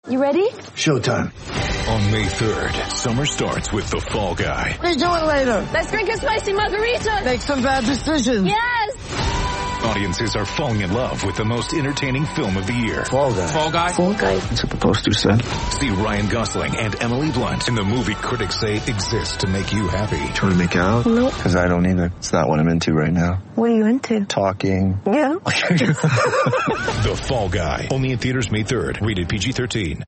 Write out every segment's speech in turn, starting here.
You ready? Showtime. On May 3rd, summer starts with The Fall Guy. Let's do it later. Let's drink a spicy margarita. Make some bad decisions. Yes. Audiences are falling in love with the most entertaining film of the year. Fall Guy. Fall Guy. Fall Guy. That's what the poster said. See Ryan Gosling and Emily Blunt in the movie critics say exists to make you happy. Trying to make it out? Nope. Because I don't either. It's not what I'm into right now. What are you into? Talking. Yeah. The Fall Guy. Only in theaters May 3rd. Rated PG-13.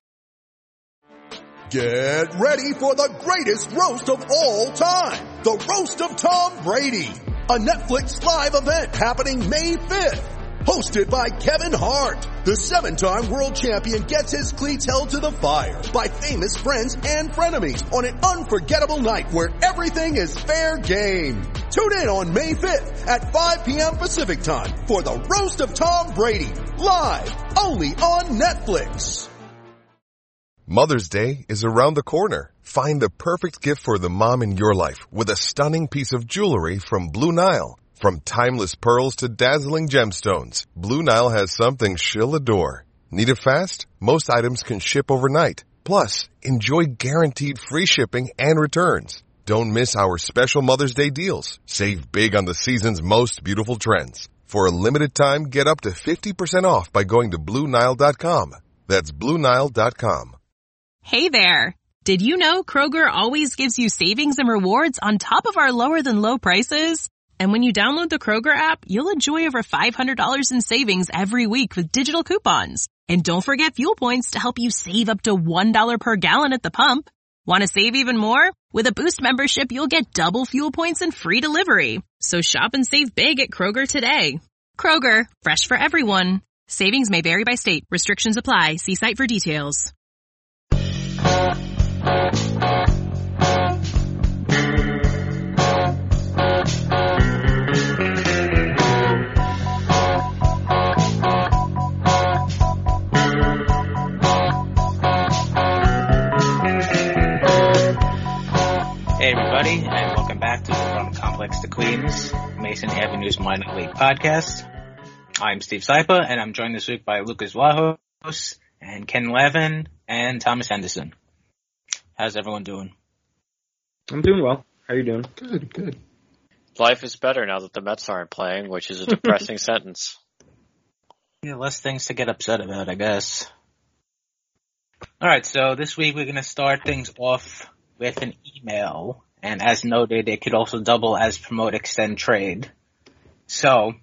Get ready for the greatest roast of all time. The Roast of Tom Brady. A Netflix live event happening May 5th. Hosted by Kevin Hart. The 7-time world champion gets his cleats held to the fire by famous friends and frenemies on an unforgettable night where everything is fair game. Tune in on May 5th at 5 p.m. Pacific time for the Roast of Tom Brady. Live only on Netflix. Mother's Day is around the corner. Find the perfect gift for the mom in your life with a stunning piece of jewelry from Blue Nile. From timeless pearls to dazzling gemstones, Blue Nile has something she'll adore. Need it fast? Most items can ship overnight. Plus, enjoy guaranteed free shipping and returns. Don't miss our special Mother's Day deals. Save big on the season's most beautiful trends. For a limited time, get up to 50% off by going to BlueNile.com. That's BlueNile.com. Hey there! Did you know Kroger always gives you savings and rewards on top of our lower-than-low prices? And when you download the Kroger app, you'll enjoy over $500 in savings every week with digital coupons. And don't forget fuel points to help you save up to $1 per gallon at the pump. Want to save even more? With a Boost membership, you'll get double fuel points and free delivery. So shop and save big at Kroger today. Kroger, fresh for everyone. Savings may vary by state. Restrictions apply. See site for details. Hey everybody, and welcome back to From Complex to Queens, Mason Avenue's Minor League Podcast. I'm Steve Saipa, and I'm joined this week by Lucas Wajos, and Ken Levin, and Thomas Henderson. How's everyone doing? I'm doing well. How are you doing? Good. Life is better now that the Mets aren't playing, which is a depressing sentence. Yeah, less things to get upset about, I guess. Alright, so this week we're going to start things off with an email, and as noted, it could also double as promote, extend, trade. So,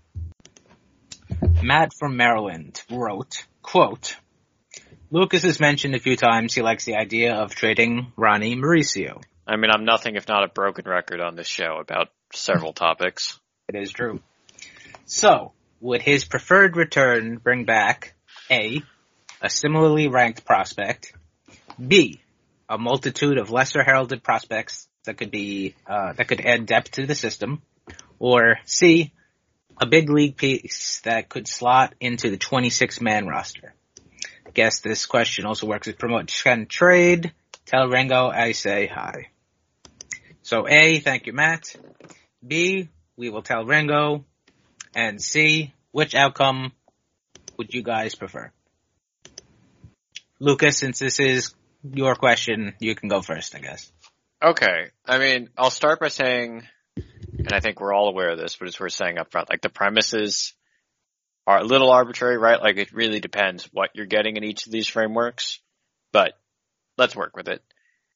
Matt from Maryland wrote, quote, Lucas has mentioned a few times he likes the idea of trading Ronnie Mauricio. I mean, I'm nothing if not a broken record on this show about several topics. It is true. So, would his preferred return bring back A, a similarly ranked prospect, B, a multitude of lesser heralded prospects that could add depth to the system, or C, a big league piece that could slot into the 26-man roster? I guess this question also works as promote, extend, trade. Tell Ringo I say hi. So A, thank you, Matt. B, we will tell Ringo. And C, which outcome would you guys prefer? Lucas, since this is your question, you can go first, I guess. Okay. I mean, I'll start by saying, and I think we're all aware of this, but it's worth saying up front, like the premises are a little arbitrary, right? Like it really depends what you're getting in each of these frameworks, but let's work with it.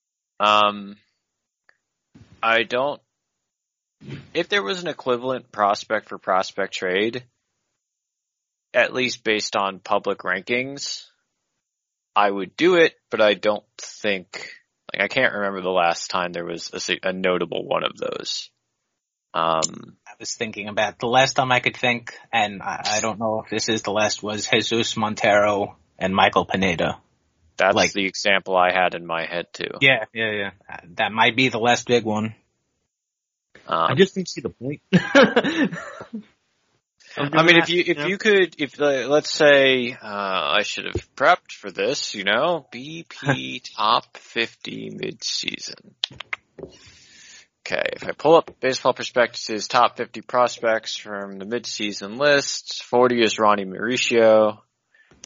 If there was an equivalent prospect for prospect trade, at least based on public rankings, I would do it, but I don't think, I can't remember the last time there was a notable one of those. I was thinking about the last time I could think, and I don't know if this is the last, was Jesus Montero and Michael Pineda. That's the example I had in my head too. Yeah. That might be the last big one. I just didn't see the point. I mean, let's say, I should have prepped for this, BP top 50 mid-season. Okay, if I pull up Baseball Prospectus' top 50 prospects from the mid-season list, 40 is Ronnie Mauricio.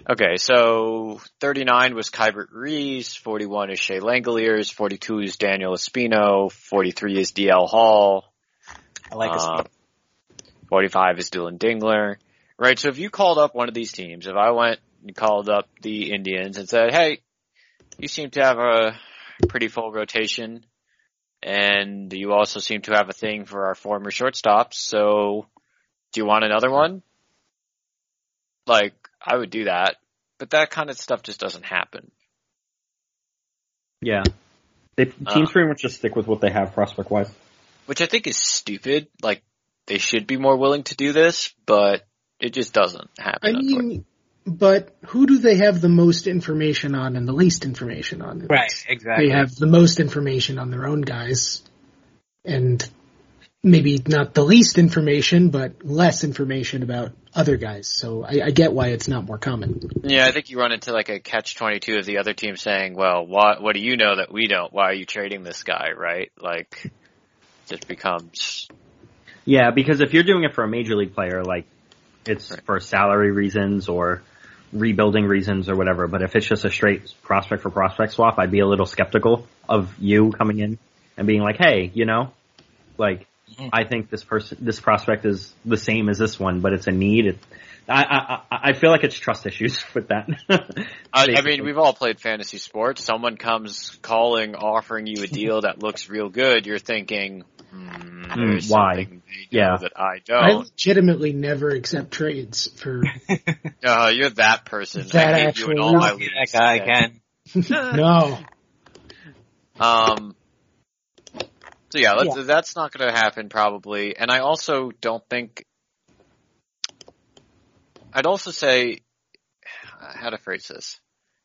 Okay, so 39 was Kybert Reese, 41 is Shea Langoliers, 42 is Daniel Espino, 43 is DL Hall. I like Espino. 45 is Dylan Dingler. Right, so if you called up one of these teams, if I went and called up the Indians and said, hey, you seem to have a pretty full rotation, and you also seem to have a thing for our former shortstops, so do you want another one? Like, I would do that, but that kind of stuff just doesn't happen. Yeah. Teams pretty much just stick with what they have prospect-wise. Which I think is stupid. Like, they should be more willing to do this, but it just doesn't happen. I mean, but who do they have the most information on and the least information on? Right, exactly. They have the most information on their own guys, and maybe not the least information, but less information about other guys. So I get why it's not more common. Yeah, I think you run into like a catch-22 of the other team saying, well, what do you know that we don't? Why are you trading this guy, right? Like, it just becomes... Yeah, because if you're doing it for a major league player, like, it's for salary reasons or rebuilding reasons or whatever, but if it's just a straight prospect for prospect swap, I'd be a little skeptical of you coming in and being like, hey, you know, like, I think this prospect is the same as this one, but it's a need. I feel like it's trust issues with that. I mean, we've all played fantasy sports. Someone comes calling, offering you a deal that looks real good. You're thinking, there's why? Something they know that I don't. I legitimately never accept trades for. You're that person. That I hate actually you in all my not leagues. That guy again. No. So yeah, that's not going to happen probably. And I also don't think. I'd also say, how to phrase this.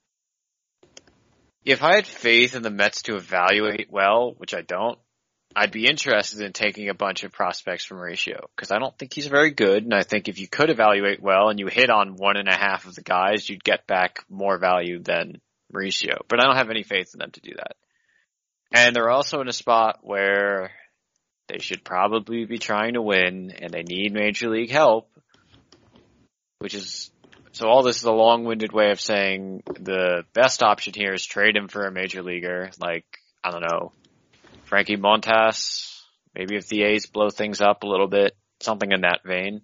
If I had faith in the Mets to evaluate well, which I don't, I'd be interested in taking a bunch of prospects from Mauricio, because I don't think he's very good, and I think if you could evaluate well and you hit on 1.5 of the guys, you'd get back more value than Mauricio. But I don't have any faith in them to do that. And they're also in a spot where they should probably be trying to win, and they need major league help, which is, so all this is a long-winded way of saying the best option here is trade him for a major leaguer, like, I don't know, Frankie Montas, maybe if the A's blow things up a little bit, something in that vein.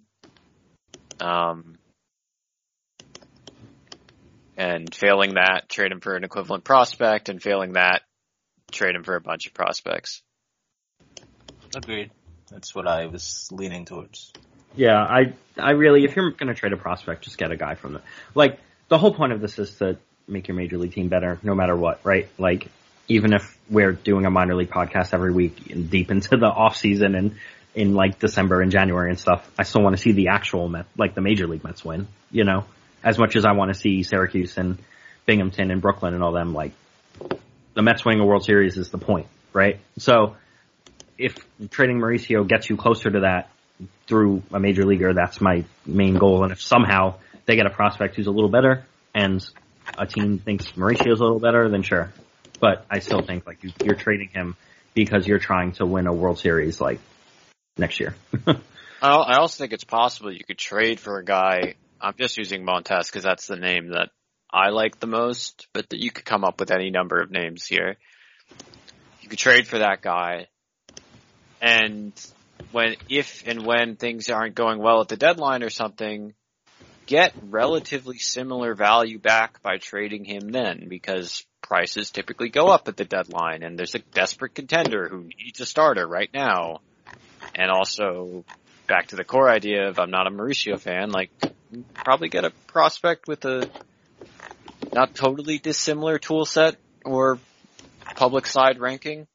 And failing that, trade him for an equivalent prospect, and failing that, trade him for a bunch of prospects. Agreed. That's what I was leaning towards. Yeah, I really, if you're going to trade a prospect, just get a guy from like, the whole point of this is to make your major league team better, no matter what, right? Like, even if we're doing a minor league podcast every week and deep into the off season and in like December and January and stuff, I still want to see the actual Mets, like the major league Mets win, you know, as much as I want to see Syracuse and Binghamton and Brooklyn and all them, like, the Mets winning a World Series is the point, right? So if trading Mauricio gets you closer to that through a major leaguer, that's my main goal. And if somehow they get a prospect who's a little better and a team thinks Mauricio's a little better, then sure. But I still think like you're trading him because you're trying to win a World Series like next year. I also think it's possible you could trade for a guy. I'm just using Montas because that's the name that I like the most, but you could come up with any number of names here. You could trade for that guy, and if and when things aren't going well at the deadline or something, get relatively similar value back by trading him then, because prices typically go up at the deadline, and there's a desperate contender who needs a starter right now. And also, back to the core idea of I'm not a Mauricio fan, like, probably get a prospect with a not totally dissimilar tool set or public side ranking.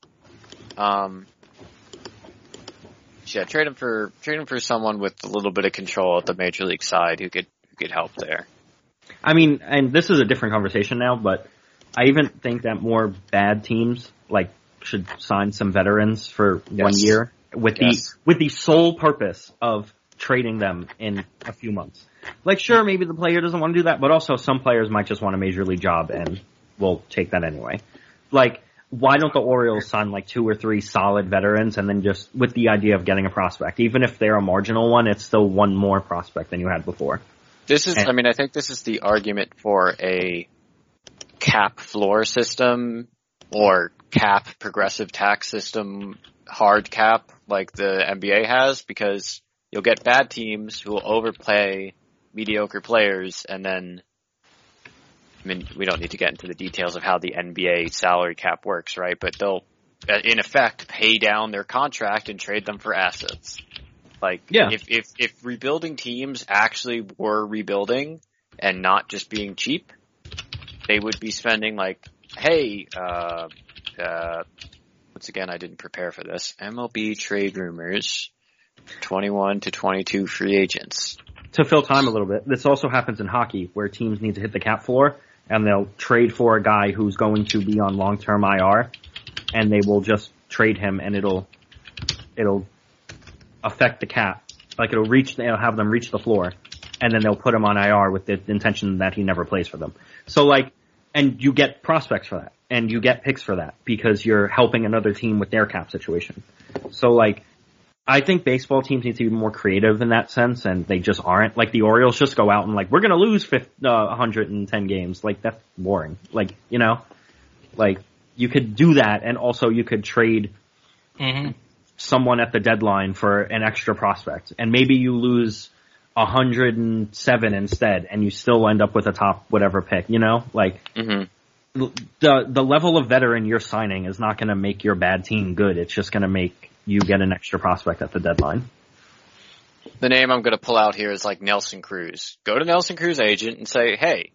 Yeah, trade him for someone with a little bit of control at the major league side who could help there. I mean, and this is a different conversation now, but I even think that more bad teams like should sign some veterans for 1 year with the sole purpose of trading them in a few months. Like, sure, maybe the player doesn't want to do that, but also some players might just want a major league job and will take that anyway. Like, why don't the Orioles sign like 2 or 3 solid veterans and then just with the idea of getting a prospect? Even if they're a marginal one, it's still one more prospect than you had before. I think this is the argument for a cap floor system or cap progressive tax system, hard cap like the NBA has, because you'll get bad teams who will overpay mediocre players, and then, we don't need to get into the details of how the NBA salary cap works, right? But they'll, in effect, pay down their contract and trade them for assets. If rebuilding teams actually were rebuilding and not just being cheap, they would be spending once again, I didn't prepare for this. MLB trade rumors, 21 to 22 free agents. To fill time a little bit, this also happens in hockey, where teams need to hit the cap floor, and they'll trade for a guy who's going to be on long-term IR, and they will just trade him, and it'll affect the cap. Like, it'll have them reach the floor, and then they'll put him on IR with the intention that he never plays for them. So, and you get prospects for that, and you get picks for that, because you're helping another team with their cap situation. So, I think baseball teams need to be more creative in that sense, and they just aren't. Like, the Orioles just go out and, we're gonna lose 110 games. That's boring. You could do that, and also you could trade someone at the deadline for an extra prospect, and maybe you lose 107 instead, and you still end up with a top whatever pick, The level of veteran you're signing is not gonna make your bad team good. It's just gonna make you get an extra prospect at the deadline. The name I'm going to pull out here is Nelson Cruz. Go to Nelson Cruz agent and say, hey,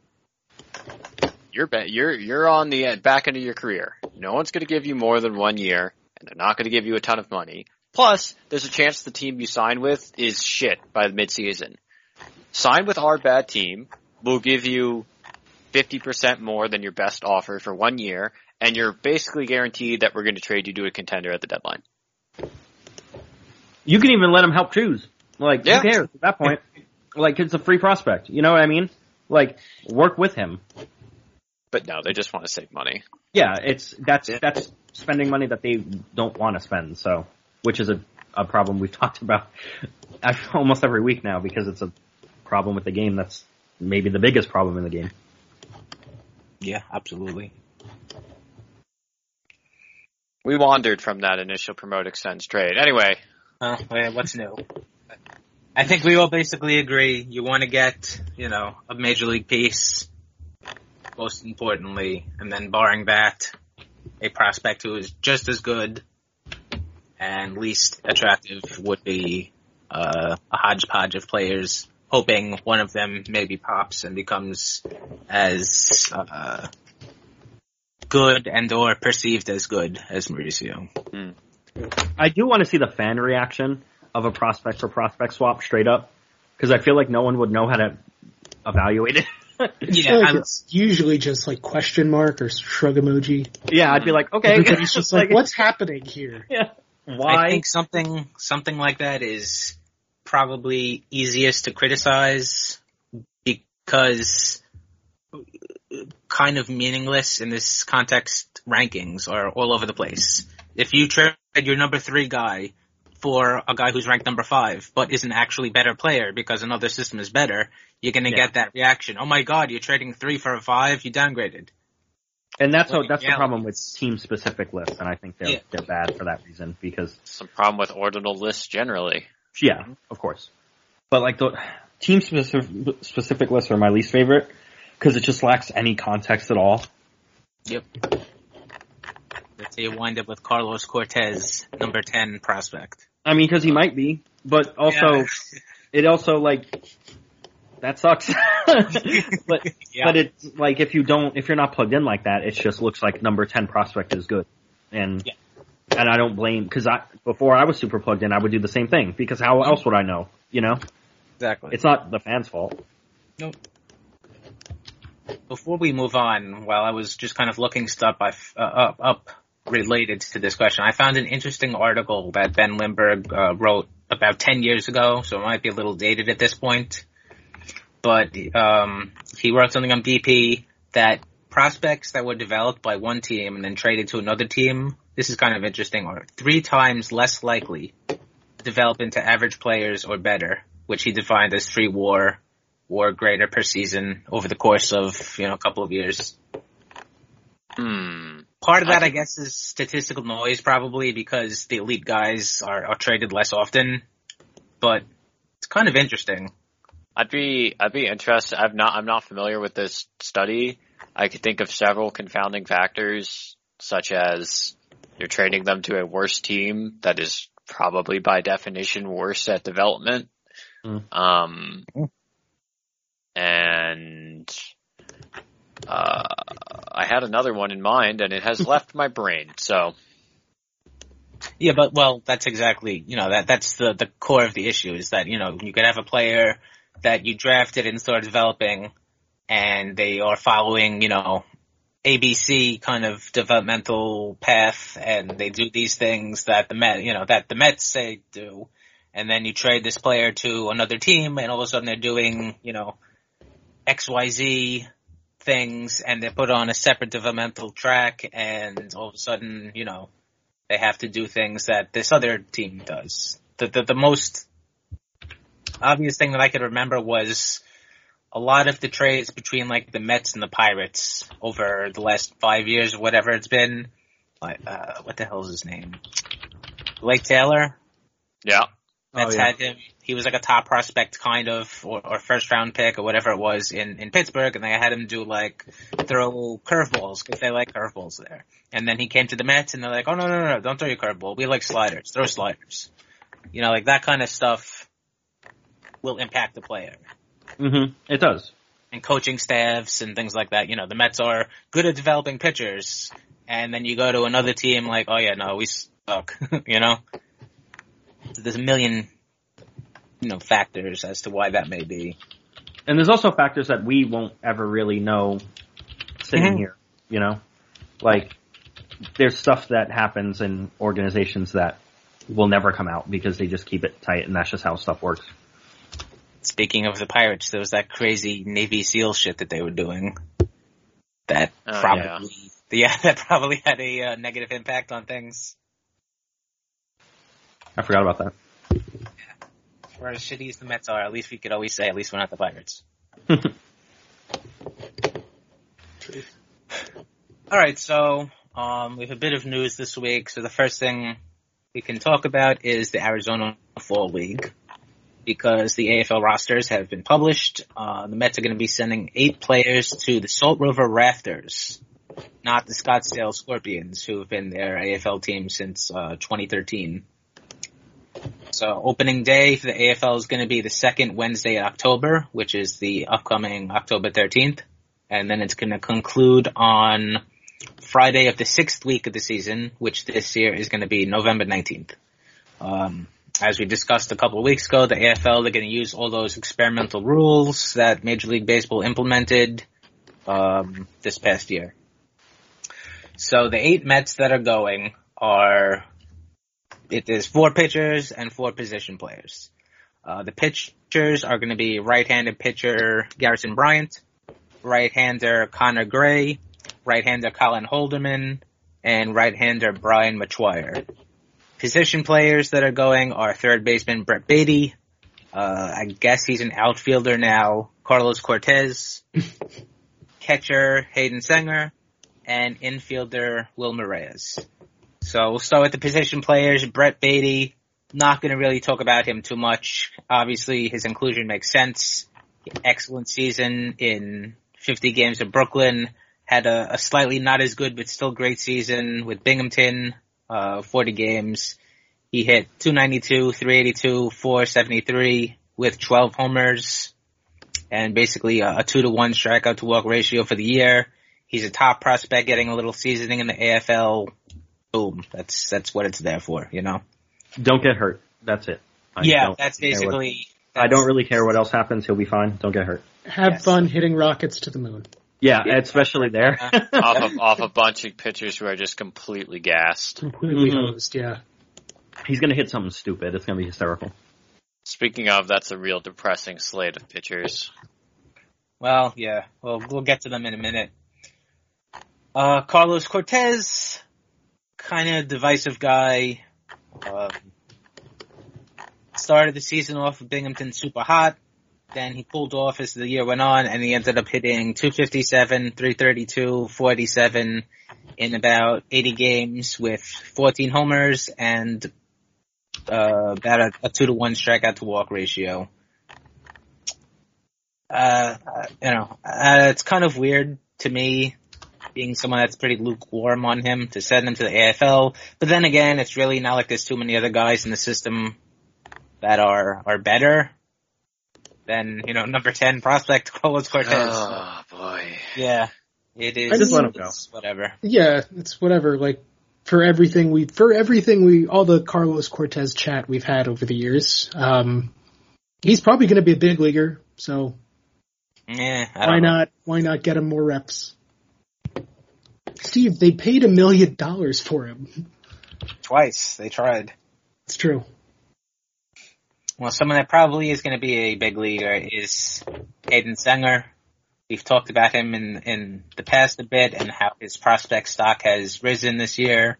you're on the back end of your career. No one's going to give you more than 1 year, and they're not going to give you a ton of money. Plus, there's a chance the team you sign with is shit by the midseason. Sign with our bad team. We'll give you 50% more than your best offer for 1 year, and you're basically guaranteed that we're going to trade you to a contender at the deadline. You can even let him help choose. Who cares at that point? It's a free prospect. You know what I mean? Work with him. But no, they just want to save money. Yeah, that's spending money that they don't want to spend. So, which is a problem we've talked about almost every week now, because it's a problem with the game that's maybe the biggest problem in the game. Yeah, absolutely. We wandered from that initial promote extends trade. Anyway. What's new? I think we all basically agree you want to get, a major league piece, most importantly, and then barring that, a prospect who is just as good and least attractive would be a hodgepodge of players, hoping one of them maybe pops and becomes as good and or perceived as good as Mauricio. I do want to see the fan reaction of a prospect for prospect swap straight up, because I feel like no one would know how to evaluate it. It's usually just question mark or shrug emoji. Yeah, I'd be like, okay. Everybody's just what's happening here? Yeah. Why? I think something like that is probably easiest to criticize, because kind of meaningless in this context. Rankings are all over the place. If you trade your number 3 guy for a guy who's ranked number 5, but is an actually better player because another system is better, you're going to get that reaction. Oh my God, you're trading 3 for a 5, you downgraded. And that's the problem with team-specific lists, and I think they're bad for that reason, because... Some problem with ordinal lists generally. Yeah, of course. But the team-specific lists are my least favorite, because it just lacks any context at all. Yep. Let's say you wind up with Carlos Cortez, number 10 prospect. Because he might be, but also, it also, that sucks. but it's, if you're not plugged in like that, it just looks like number 10 prospect is good. And I don't blame, because before I was super plugged in, I would do the same thing, because how else would I know, Exactly. It's not the fans' fault. Nope. Before we move on, while I was just kind of looking stuff up related to this question, I found an interesting article that Ben Lindbergh wrote about 10 years ago, so it might be a little dated at this point. But he wrote something on BP that prospects that were developed by one team and then traded to another team, this is kind of interesting, are 3 times less likely to develop into average players or better, which he defined as 3 WAR or greater per season over the course of, a couple of years. Part of that, I guess, is statistical noise probably because the elite guys are traded less often, but it's kind of interesting. I'd be interested. I'm not familiar with this study. I could think of several confounding factors, such as you're trading them to a worse team that is probably by definition worse at development. And I had another one in mind, and it has left my brain. So, yeah, but that's exactly that's the core of the issue is that you could have a player that you drafted and started developing, and they are following ABC kind of developmental path, and they do these things that the Mets say do, and then you trade this player to another team, and all of a sudden they're doing XYZ things, and they're put on a separate developmental track, and all of a sudden, they have to do things that this other team does. The most obvious thing that I could remember was a lot of the trades between like the Mets and the Pirates over the last 5 years or whatever it's been. Like, what the hell is his name? Blake Taylor? Yeah. Mets had him. He was like a top prospect kind of, or first round pick or whatever it was in Pittsburgh, and they had him do like throw curveballs because they like curveballs there. And then he came to the Mets and they're like, oh no, don't throw your curveball. We like sliders. Throw sliders. Like that kind of stuff will impact the player. It does. And coaching staffs and things like that. The Mets are good at developing pitchers, and then you go to another team like, oh yeah, no, we suck. There's a million, factors as to why that may be. And there's also factors that we won't ever really know sitting here, Like, there's stuff that happens in organizations that will never come out because they just keep it tight, and that's just how stuff works. Speaking of the Pirates, there was that crazy Navy SEAL shit that they were doing. That that probably had a negative impact on things. I forgot about that. For as shitty as the Mets are, at least we could always say, at least we're not the Pirates. Alright, so we have a bit of news this week. So the first thing we can talk about is the Arizona Fall League. Because the AFL rosters have been published, the Mets are going to be sending 8 players to the Salt River Rafters, not the Scottsdale Scorpions, who have been their AFL team since 2013. So opening day for the AFL is going to be the second Wednesday in October, which is the upcoming October 13th. And then it's going to conclude on Friday of the 6th week of the season, which this year is going to be November 19th. As we discussed a couple of weeks ago, the AFL, they're going to use all those experimental rules that Major League Baseball implemented this past year. So the 8 Mets that are going it is 4 pitchers and 4 position players. The pitchers are going to be right-handed pitcher Garrison Bryant, right-hander Connor Gray, right-hander Colin Holderman, and right-hander Brian Machuire. Position players that are going are third baseman Brett Beatty. I guess he's an outfielder now. Carlos Cortez. Catcher Hayden Senger. And infielder Wilmer Reyes. So we'll start with the position players. Brett Beatty. Not going to really talk about him too much. Obviously, his inclusion makes sense. Excellent season in 50 games in Brooklyn. Had a slightly not as good but still great season with Binghamton. 40 games. He hit .292, .382, .473 with 12 homers and basically a 2-to-1 strikeout to walk ratio for the year. He's a top prospect getting a little seasoning in the AFL. Boom. That's what it's there for, Don't get hurt. That's it. That's basically... I don't really care what else happens. He'll be fine. Don't get hurt. Have fun hitting rockets to the moon. Yeah, especially there. off a bunch of pitchers who are just completely gassed. Completely hosed, yeah. He's going to hit something stupid. It's going to be hysterical. Speaking of, that's a real depressing slate of pitchers. Well, yeah. Well, we'll get to them in a minute. Carlos Cortez, kind of divisive guy. Started the season off with Binghamton super hot. then he pulled off as the year went on, and he ended up hitting 257, 332, 487 in about 80 games with 14 homers and about a 2-to-1 strikeout to walk ratio. It's kind of weird to me, being someone that's pretty lukewarm on him, to send him to the AFL. But then again, it's really not like there's too many other guys in the system that are better than, number 10 prospect Carlos Cortez. Oh boy. Yeah. It is. I just let him go. Whatever. Yeah, it's whatever. Like, for everything all the Carlos Cortez chat we've had over the years, he's probably going to be a big leaguer, so why not get him more reps? Steve, they paid $1 million for him. Twice. They tried. It's true. Well, someone that probably is going to be a big leaguer is Hayden Senger. We've talked about him in the past a bit and how his prospect stock has risen this year.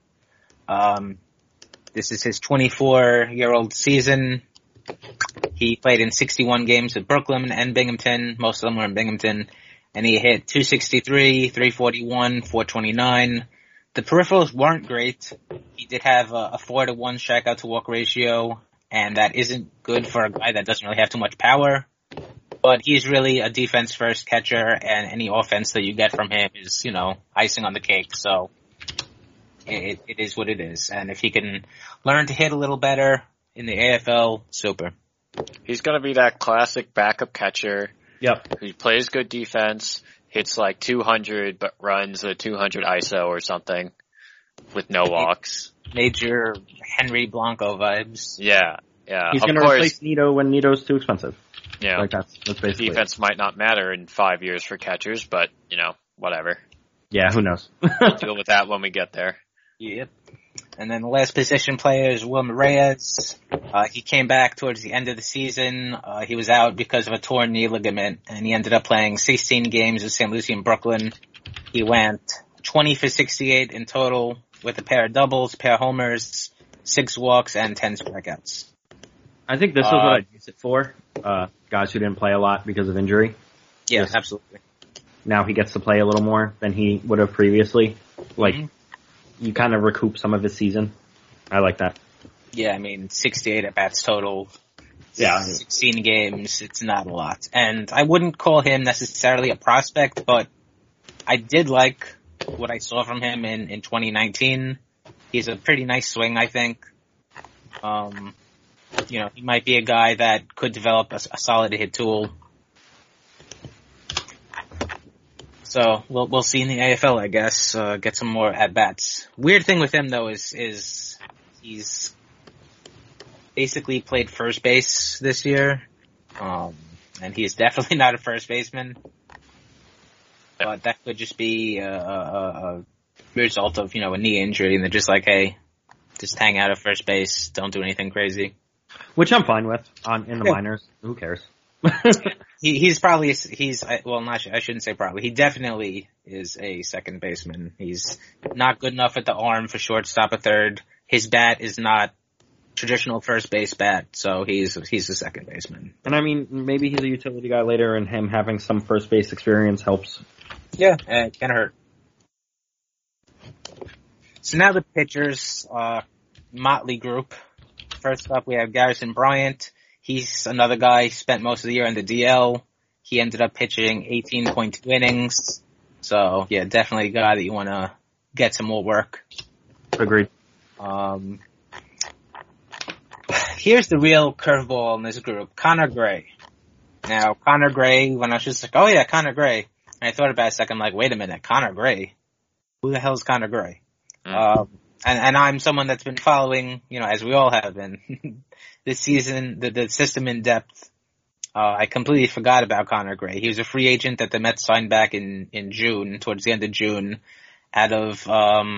This is his 24-year-old season. He played in 61 games with Brooklyn and Binghamton. Most of them were in Binghamton. And he hit 263, 341, 429. The peripherals weren't great. He did have a 4-to-1 strikeout to walk ratio, and that isn't good for a guy that doesn't really have too much power. But he's really a defense-first catcher, and any offense that you get from him is, icing on the cake. So it is what it is. And if he can learn to hit a little better in the AFL, super. He's going to be that classic backup catcher. Yep. Who plays good defense, hits like 200, but runs a 200 ISO or something with no walks. Major Henry Blanco vibes. Yeah. He's going to replace Nito when Nito's too expensive. Yeah. Like that's basically defense might not matter in 5 years for catchers, but, whatever. Yeah, who knows? We'll deal with that when we get there. Yep. And then the last position player is Wilmer Reyes. He came back towards the end of the season. He was out because of a torn knee ligament, and he ended up playing 16 games with St. Lucie and Brooklyn. He went 20 for 68 in total with a pair of doubles, pair of homers, 6 walks, and 10 strikeouts. I think this is what I'd use it for. Guys who didn't play a lot because of injury. Yeah, absolutely. Now he gets to play a little more than he would have previously. You kind of recoup some of his season. I like that. Yeah, 68 at-bats total. Yeah. 16 games, it's not a lot. And I wouldn't call him necessarily a prospect, but I did like what I saw from him in 2019. He's a pretty nice swing, I think. He might be a guy that could develop a solid hit tool. So we'll see in the AFL, I guess. Get some more at bats. Weird thing with him though is he's basically played first base this year, and he's definitely not a first baseman. But that could just be a result of a knee injury, and they're just like, hey, just hang out at first base, don't do anything crazy. Which I'm fine with in the minors. Who cares? I shouldn't say probably. He definitely is a second baseman. He's not good enough at the arm for shortstop or third. His bat is not traditional first base bat, so he's a second baseman. And maybe he's a utility guy later, and him having some first base experience helps. Yeah, it can't hurt. So now the pitchers, motley group. First up, we have Garrison Bryant. He's another guy, spent most of the year in the DL. He ended up pitching 18.2 innings. So, yeah, definitely a guy that you want to get some more work. Agreed. Here's the real curveball in this group, Connor Gray. Now, Connor Gray, when I was just like, oh yeah, Connor Gray. And I thought about it a second, I'm like, wait a minute, Connor Gray? Who the hell is Connor Gray? And I'm someone that's been following, as we all have been, this season, the system in depth. I completely forgot about Connor Gray. He was a free agent that the Mets signed back in June, towards the end of June, out of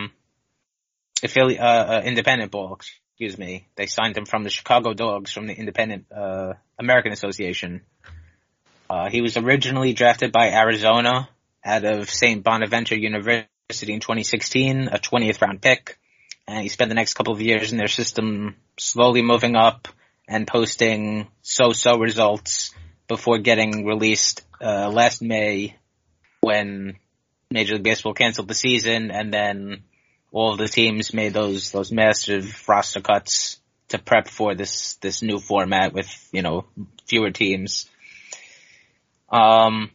independent ball, excuse me. They signed him from the Chicago Dogs from the Independent American Association. He was originally drafted by Arizona out of St. Bonaventure University in 2016, a 20th round pick. And he spent the next couple of years in their system slowly moving up and posting so-so results before getting released last May when Major League Baseball canceled the season, and then all of the teams made those massive roster cuts to prep for this new format with, fewer teams. Over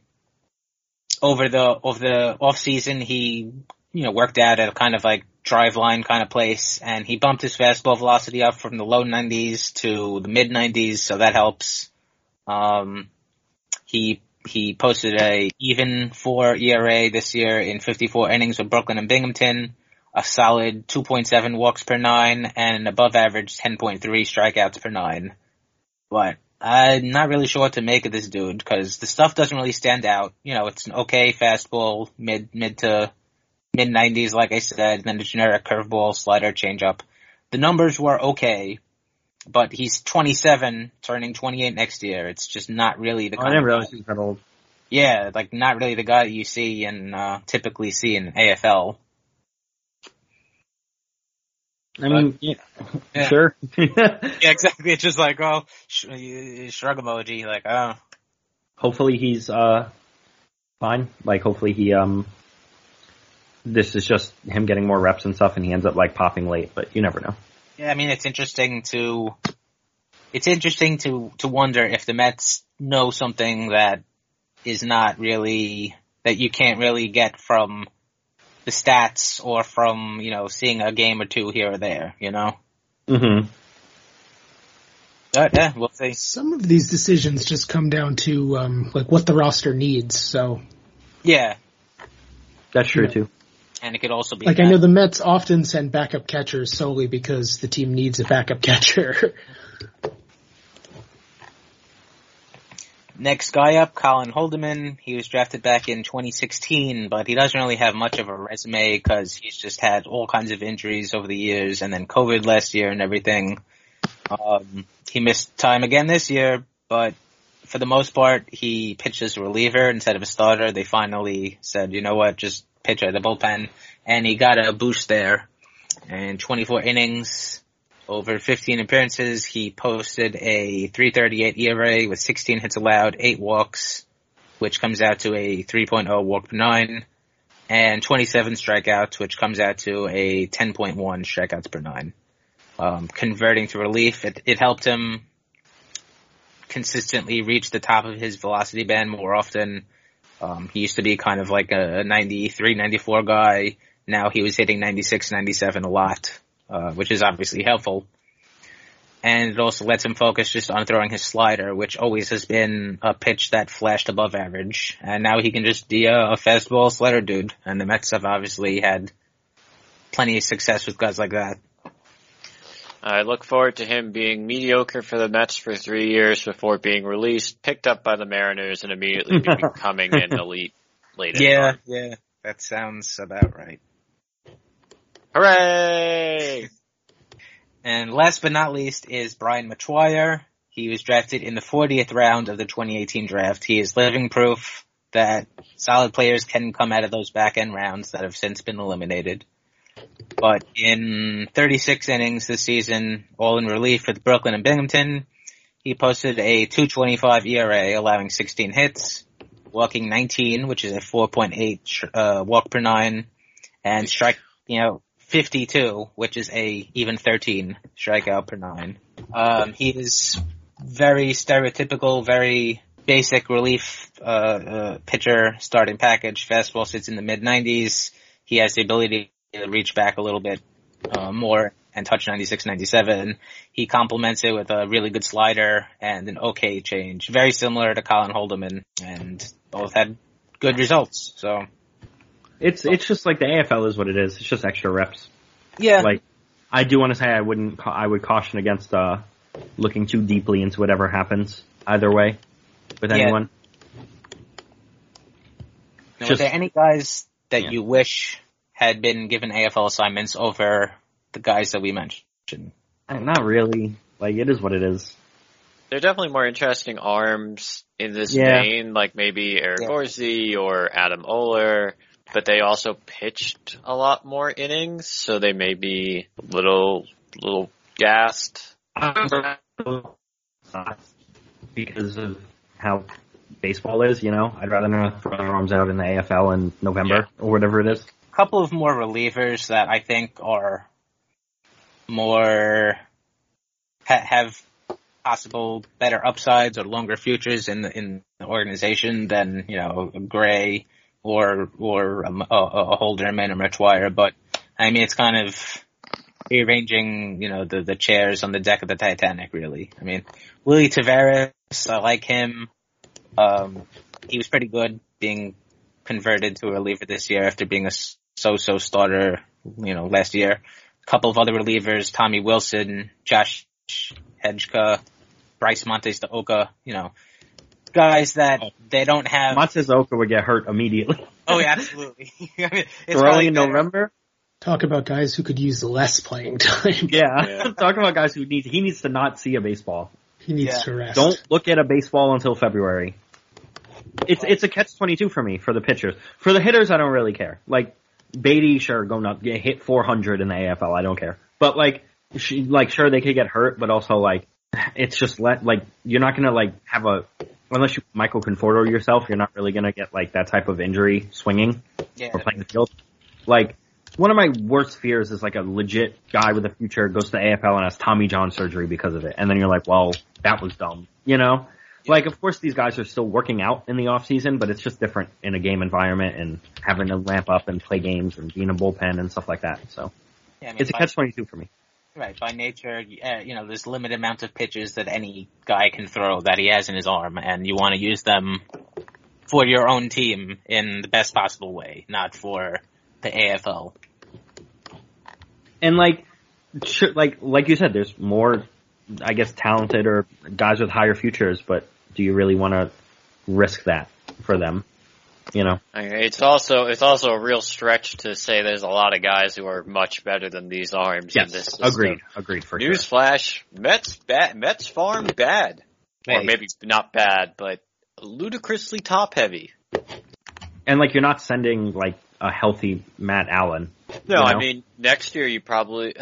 the off season, he, worked out at a kind of like driveline kind of place, and he bumped his fastball velocity up from the low 90s to the mid 90s, so that helps. He posted a even 4 ERA this year in 54 innings with Brooklyn and Binghamton, a solid 2.7 walks per 9, and an above average 10.3 strikeouts per 9. But I'm not really sure what to make of this dude, because the stuff doesn't really stand out. It's an okay fastball, mid to mid 90s, like I said, and then a generic curveball, slider, changeup. The numbers were okay, but he's 27, turning 28 next year. It's just not really the kind I didn't realize he was that old. Yeah, like not really the guy that you see and typically see in AFL. I mean, yeah. Sure. Yeah, exactly. It's just like, shrug emoji, like, oh. Hopefully he's fine. Like, hopefully he this is just him getting more reps and stuff, and he ends up like popping late. But you never know. Yeah, I mean, it's interesting to wonder if the Mets know something that is not really, that you can't really get from the stats or from, seeing a game or two here or there, Mm-hmm. But yeah, we'll see. Some of these decisions just come down to, like what the roster needs, so. Yeah. That's true too. And it could also be like, I know the Mets often send backup catchers solely because the team needs a backup catcher. Next guy up, Colin Holderman. He was drafted back in 2016, but he doesn't really have much of a resume because he's just had all kinds of injuries over the years, and then COVID last year and everything. He missed time again this year, but for the most part, he pitched as a reliever instead of a starter. They finally said, you know what, just pitch at the bullpen, and he got a boost there. And 24 innings, over 15 appearances, he posted a 3.38 ERA with 16 hits allowed, 8 walks, which comes out to a 3.0 walk per 9, and 27 strikeouts, which comes out to a 10.1 strikeouts per 9. Converting to relief, it helped him consistently reach the top of his velocity band more often. He used to be kind of like a 93, 94 guy. Now he was hitting 96, 97 a lot, which is obviously helpful. And it also lets him focus just on throwing his slider, which always has been a pitch that flashed above average. And now he can just be a fastball slider dude. And the Mets have obviously had plenty of success with guys like that. I look forward to him being mediocre for the Mets for 3 years before being released, picked up by the Mariners, and immediately becoming an elite late. Yeah, that sounds about right. Hooray! And last but not least is Brian Metoyer. He was drafted in the 40th round of the 2018 draft. He is living proof that solid players can come out of those back-end rounds that have since been eliminated. But in 36 innings this season, all in relief with Brooklyn and Binghamton, he posted a 2.25 ERA, allowing 16 hits, walking 19, which is a 4.8 walk per 9, and 52, which is a even 13 strikeout per 9. He is very stereotypical, very basic relief pitcher starting package. Fastball sits in the mid-90s. He has the ability to reach back a little bit more and touch 96, 97. He complements it with a really good slider and an okay change. Very similar to Colin Holderman, and both had good results. So it's just like the AFL is what it is. It's just extra reps. Yeah. Like, I do want to say I would caution against looking too deeply into whatever happens either way with anyone. Now, were there any guys that you wish had been given AFL assignments over the guys that we mentioned? Not really. Like, it is what it is. There are definitely more interesting arms in this vein, like maybe Eric Orsi or Adam Oler, but they also pitched a lot more innings, so they may be a little gassed. Because of how baseball is, you know? I'd rather not throw their arms out in the AFL in November or whatever it is. Couple of more relievers that I think are more have possible better upsides or longer futures in the organization than, you know, Gray or a Holderman or McGuire. But I mean, it's kind of rearranging, you know, the chairs on the deck of the Titanic, really. I mean, Willie Taveras, I like him. He was pretty good being converted to a reliever this year after being a so-so starter, you know, last year. A couple of other relievers, Tommy Wilson, Josh Hedgeka, Bryce Montes de Oca, you know, guys that they don't have. Montes de Oca would get hurt immediately. Oh, yeah, absolutely. I mean, it's early in November. Talk about guys who could use less playing time. Yeah. Talk about guys he needs to not see a baseball. He needs to rest. Don't look at a baseball until February. It's a catch-22 for me, for the pitchers. For the hitters, I don't really care. Like, Beatty, sure, go nuts. Hit 400 in the AFL, I don't care. But, sure, they could get hurt, but also, like, it's just you're not gonna, like, have unless you Michael Conforto yourself, you're not really gonna get, like, that type of injury swinging or playing the field. Like, one of my worst fears is, like, a legit guy with a future goes to the AFL and has Tommy John surgery because of it. And then you're like, well, that was dumb, you know? Like, of course, these guys are still working out in the off season, but it's just different in a game environment and having to lamp up and play games and be in a bullpen and stuff like that. So, yeah, I mean, it's a catch-22 for me. Right, by nature, you know, there's limited amount of pitches that any guy can throw that he has in his arm, and you want to use them for your own team in the best possible way, not for the AFL. And like you said, there's more, I guess, talented or guys with higher futures, but do you really want to risk that for them? You know, it's also a real stretch to say there's a lot of guys who are much better than these arms in this system. Agreed for Newsflash, Mets farm bad. Hey. Or maybe not bad, but ludicrously top heavy. And like, you're not sending like a healthy Matt Allen. No, you know? I mean, next year you probably,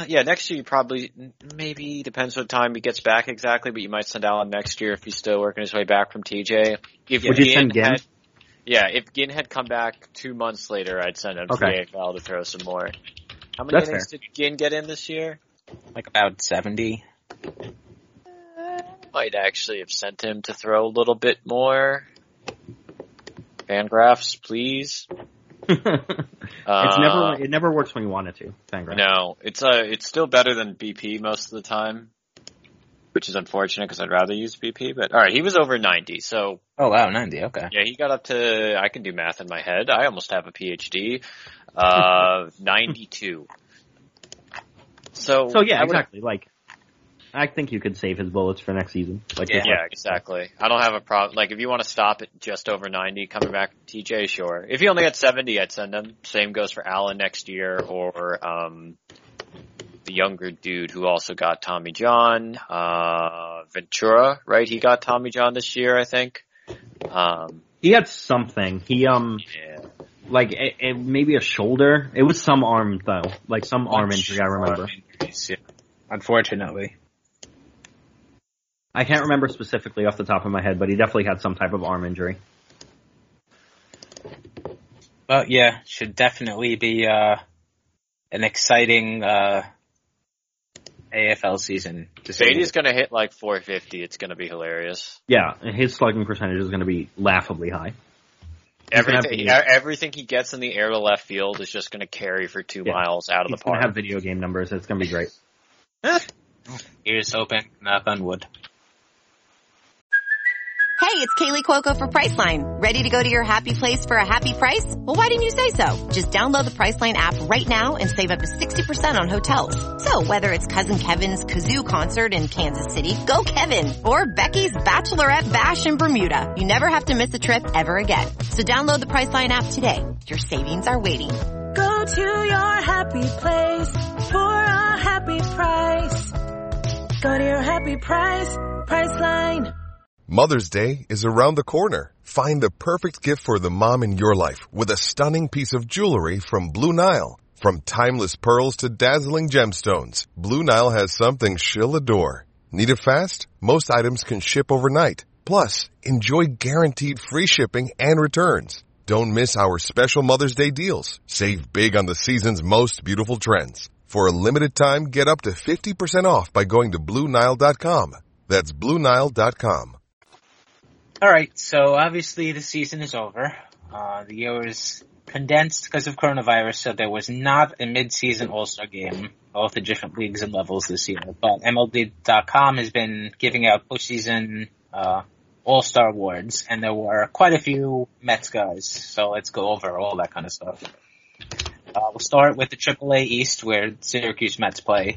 maybe, depends what time he gets back exactly, but you might send Allen next year if he's still working his way back from TJ. Would you send Ginn? If Ginn had come back 2 months later, I'd send him to the AFL to throw some more. How many innings did Ginn get in this year? Like about 70. Might actually have sent him to throw a little bit more. Fangraphs, please. It never works when you want it to. Fangraphs. No, it's still bebetter than BP most of the time, which is unfortunate because I'd rather use BP. But all right, he was over 90. So oh wow, 90. Okay. Yeah, he got up to. I can do math in my head. I almost have a PhD. 92. So yeah, exactly. Like, I think you could save his bullets for next season. Like, yeah, exactly. I don't have a problem. Like, if you want to stop at just over 90, coming back to TJ, sure. If he only had 70, I'd send him. Same goes for Allen next year, or the younger dude who also got Tommy John, Ventura, right? He got Tommy John this year, I think. He had something. He like maybe a shoulder. It was some arm though, like some arm injury. I remember. Yeah. Unfortunately. I can't remember specifically off the top of my head, but he definitely had some type of arm injury. Well, yeah, should definitely be an exciting AFL season. Beatty's going to hit like 450. It's going to be hilarious. Yeah, his slugging percentage is going to be laughably high. Everything he gets in the air to left field is just going to carry for 2 miles out of the park. He's going to have video game numbers. It's going to be great. Here's hoping, knock on wood. Hey, it's Kaylee Cuoco for Priceline. Ready to go to your happy place for a happy price? Well, why didn't you say so? Just download the Priceline app right now and save up to 60% on hotels. So whether it's Cousin Kevin's Kazoo Concert in Kansas City, go Kevin, or Becky's Bachelorette Bash in Bermuda, you never have to miss a trip ever again. So download the Priceline app today. Your savings are waiting. Go to your happy place for a happy price. Go to your happy price, Priceline. Mother's Day is around the corner. Find the perfect gift for the mom in your life with a stunning piece of jewelry from Blue Nile. From timeless pearls to dazzling gemstones, Blue Nile has something she'll adore. Need it fast? Most items can ship overnight. Plus, enjoy guaranteed free shipping and returns. Don't miss our special Mother's Day deals. Save big on the season's most beautiful trends. For a limited time, get up to 50% off by going to BlueNile.com. That's BlueNile.com. All right, so obviously the season is over. The year was condensed because of coronavirus, so there was not a mid-season All-Star game, both the different leagues and levels this year. But MLB.com has been giving out postseason All-Star awards, and there were quite a few Mets guys, so let's go over all that kind of stuff. We'll start with the AAA East, where Syracuse Mets play.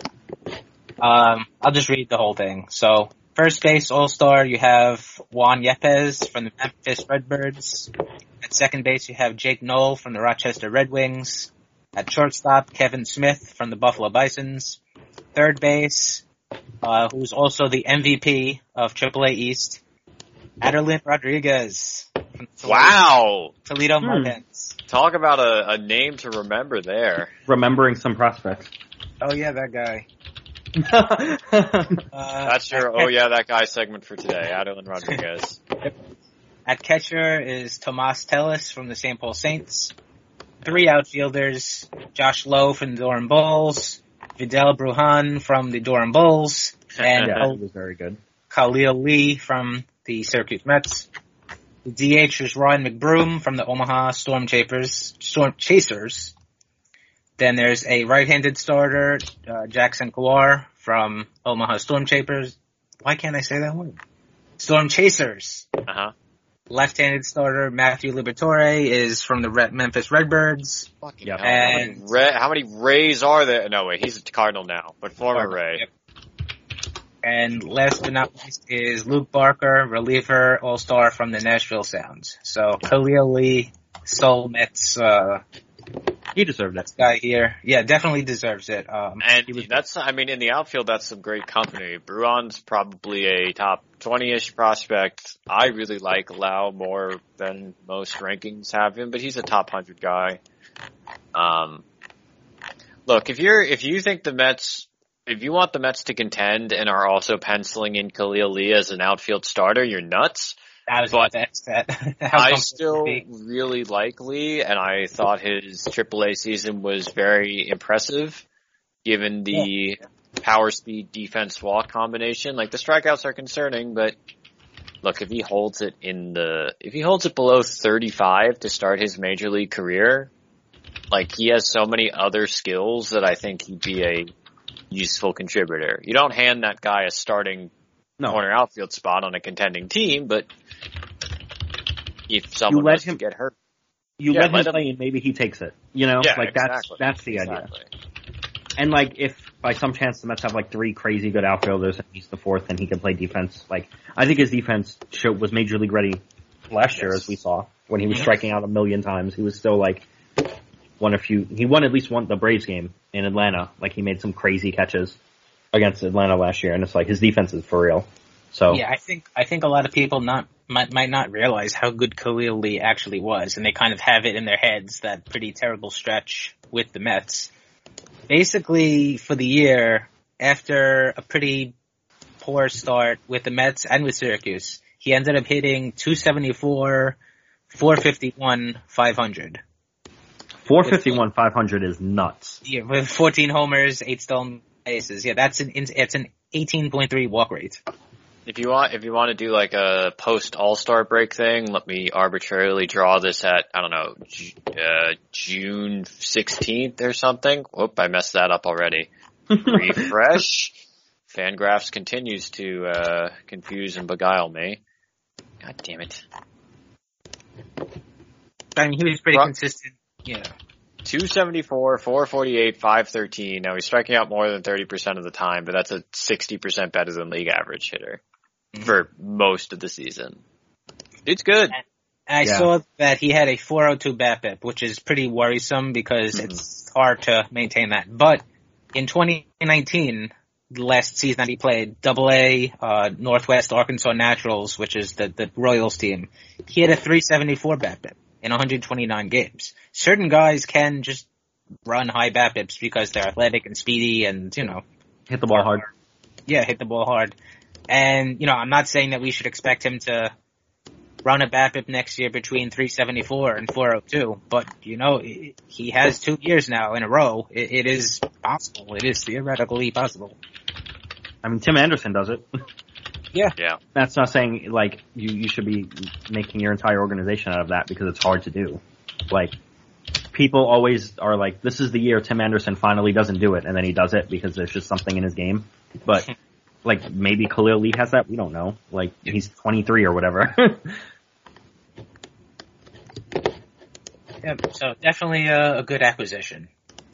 I'll just read the whole thing. So, first base All-Star, you have Juan Yepez from the Memphis Redbirds. At second base, you have Jake Knoll from the Rochester Red Wings. At shortstop, Kevin Smith from the Buffalo Bisons. Third base, who's also the MVP of AAA East, Aderlin Rodriguez. Wow! Toledo Martins. Talk about a name to remember there. Remembering some prospects. Oh yeah, that guy. That's your "oh yeah, that guy" segment for today. Aderlin Rodriguez. At catcher is Tomas Tellis from the St. Paul Saints. 3 outfielders: Josh Lowe from the Durham Bulls, Vidal Brujan from the Durham Bulls, and he was very good. Khalil Lee from the Syracuse Mets. The DH is Ryan McBroom from the Omaha Storm Chasers. Then there's a right-handed starter, Jackson Kowar from Omaha Storm Chasers. Why can't I say that word? Storm Chasers. Uh-huh. Left-handed starter, Matthew Liberatore, is from the Memphis Redbirds. Yep. And how many Rays are there? No, wait, he's a Cardinal now, but former Ray. Yep. And last but not least is Luke Barker, reliever, all-star from the Nashville Sounds. So Khalil Lee, Soul Mets, he deserved it. Guy here, yeah, definitely deserves it. And in the outfield, that's some great company. Bruin's probably a top 20-ish prospect. I really like Lau more than most rankings have him, but he's a top 100 guy. Look, if you think the Mets, if you want the Mets to contend and are also penciling in Khalil Lee as an outfield starter, you're nuts. I still really like Lee, and I thought his AAA season was very impressive, given the power, speed, defense, walk combination. Like, the strikeouts are concerning, but look, if he holds it below 35 to start his major league career, like, he has so many other skills that I think he'd be a useful contributor. You don't hand that guy a starting corner outfield spot on a contending team, but if someone wants to get hurt, let him play and maybe he takes it. Exactly. That's the idea. And like, if by some chance the Mets have like 3 crazy good outfielders and he's the 4th and he can play defense, like, I think his defense was major league ready last year, as we saw, when he was striking out 1,000,000 times. He was still like he won at least the Braves game in Atlanta. Like, he made some crazy catches against Atlanta last year, and it's like his defense is for real. So yeah, I think a lot of people might not realize how good Khalil Lee actually was, and they kind of have it in their heads, that pretty terrible stretch with the Mets. Basically, for the year, after a pretty poor start with the Mets and with Syracuse, he ended up hitting .274, .451, .500. 451, 500 is nuts. Yeah, with 14 homers, 8 stolen bases. Yeah, it's an 18.3 walk rate. If you want to do like a post All-Star break thing, let me arbitrarily draw this at, I don't know, June 16th or something. Whoop, I messed that up already. Refresh. Fangraphs continues to confuse and beguile me. God damn it. I mean, he was pretty consistent. Yeah. 274, 448, 513. Now he's striking out more than 30% of the time, but that's a 60% better than league average hitter for most of the season. It's good. I saw that he had a 402 BABIP, which is pretty worrisome because it's hard to maintain that. But in 2019, the last season that he played, AA, Northwest Arkansas Naturals, which is the Royals team, he had a 374 BABIP in 129 games. Certain guys can just run high BABIPs because they're athletic and speedy and, hit the ball hard. Yeah, hit the ball hard. And, I'm not saying that we should expect him to run a BABIP next year between 374 and 402, but, he has 2 years now in a row. It is possible. It is theoretically possible. I mean, Tim Anderson does it. Yeah. That's not saying, like, you should be making your entire organization out of that because it's hard to do. Like, people always are like, this is the year Tim Anderson finally doesn't do it, and then he does it because there's just something in his game. But, like, maybe Khalil Lee has that. We don't know. Like, he's 23 or whatever. Yeah, so definitely a good acquisition.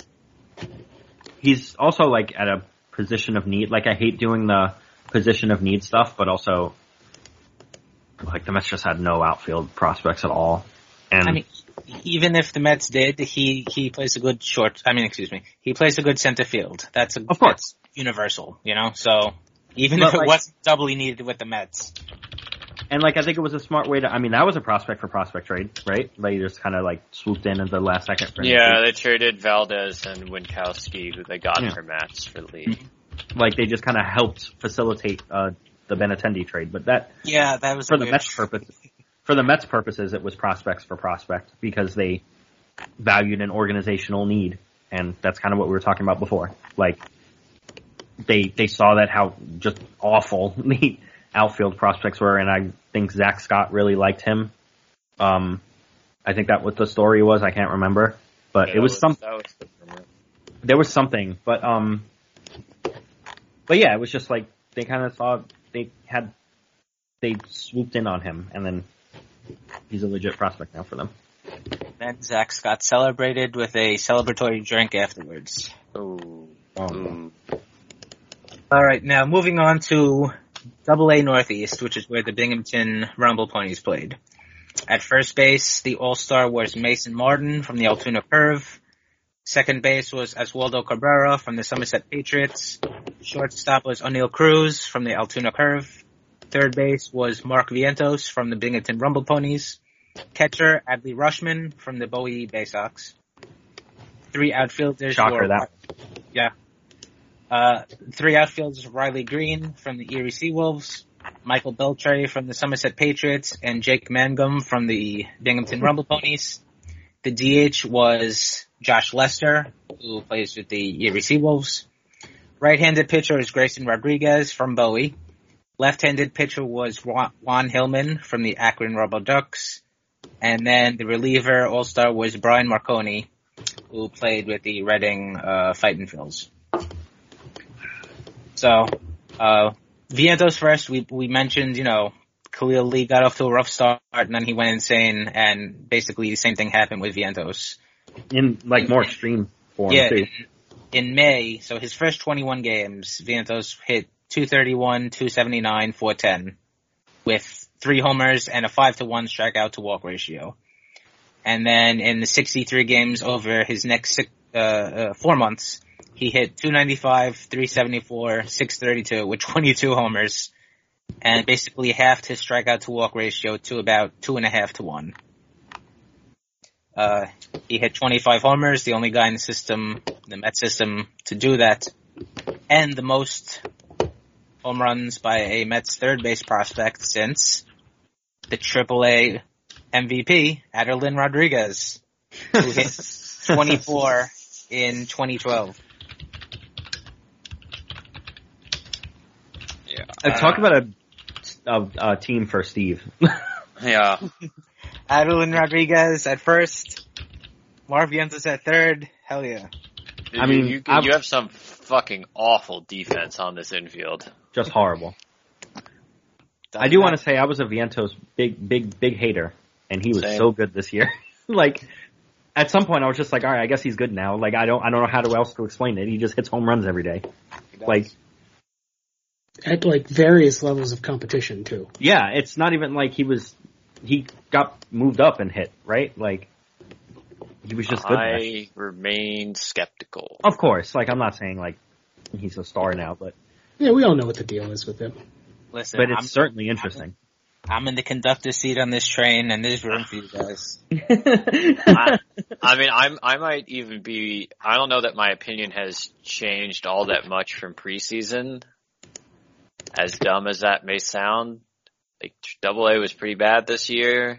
He's also, like, at a position of need. Like, I hate doing the position of need stuff, but also, like, the Mets just had no outfield prospects at all. And I mean, even if the Mets did, he plays a good he plays a good center field. That's universal, So even if it wasn't doubly needed with the Mets. And, like, I think it was a smart way that was a prospect for prospect trade, right? They just kind of, like, swooped in at the last second. They traded Valdez and Winkowski, who they got for Mets for the league. Like, they just kind of helped facilitate the Benintendi trade, but that was for the Mets purpose. For the Mets purposes, it was prospects for prospect because they valued an organizational need, and that's kind of what we were talking about before. Like, they saw that how just awful the outfield prospects were, and I think Zach Scott really liked him. I think that what the story was. I can't remember, but it was something. There was something, but yeah, it was just like they kind of saw they swooped in on him, and then he's a legit prospect now for them. Then Zach Scott celebrated with a celebratory drink afterwards. Oh. All right, now moving on to AA Northeast, which is where the Binghamton Rumble Ponies played. At first base, the All-Star was Mason Martin from the Altoona Curve. Second base was Oswaldo Cabrera from the Somerset Patriots. Shortstop was O'Neal Cruz from the Altoona Curve. Third base was Mark Vientos from the Binghamton Rumble Ponies. Catcher, Adley Rushman from the Bowie Bay Sox. Three outfielders three outfielders, Riley Green from the Erie Seawolves, Michael Beltray from the Somerset Patriots, and Jake Mangum from the Binghamton Rumble Ponies. The DH was Josh Lester, who plays with the Erie Seawolves. Right-handed pitcher is Grayson Rodriguez from Bowie. Left-handed pitcher was Juan Hillman from the Akron Robo Ducks. And then the reliever all-star was Brian Marconi, who played with the Reading Fightin' Phils. So, Vientos first, we mentioned, Khalil Lee got off to a rough start and then he went insane, and basically the same thing happened with Vientos. In more extreme form, too. In May, so his first 21 games, Vientos hit 231, 279, 410 with 3 homers and a 5-to-1 strikeout to walk ratio. And then in the 63 games over his next 4 months, he hit 295, 374, 632 with 22 homers, and basically halved his strikeout to walk ratio to about 2.5-to-1. He hit 25 homers, the only guy in the Mets system, to do that, and the most home runs by a Mets third base prospect since the AAA MVP, Adelin Rodriguez, who hit 24 in 2012. Talk about a team for Steve. Yeah. Adelin Rodriguez at first, Mark Vientos at third. Hell yeah. I mean, you have some fucking awful defense on this infield. Just horrible. I do want to say I was a Vientos big hater, and he was so good this year. At some point I was just like, all right, I guess he's good now. I don't know how else to explain it. He just hits home runs every day. At various levels of competition too. Yeah, it's not even like he got moved up and hit, right? He was just good. I remain skeptical. Of course, I'm not saying he's a star now, but yeah, we all know what the deal is with him. Listen, but it's certainly interesting. I'm in the conductor's seat on this train, and there's room for you guys. I might even be. I don't know that my opinion has changed all that much from preseason. as dumb as that may sound, like AA was pretty bad this year,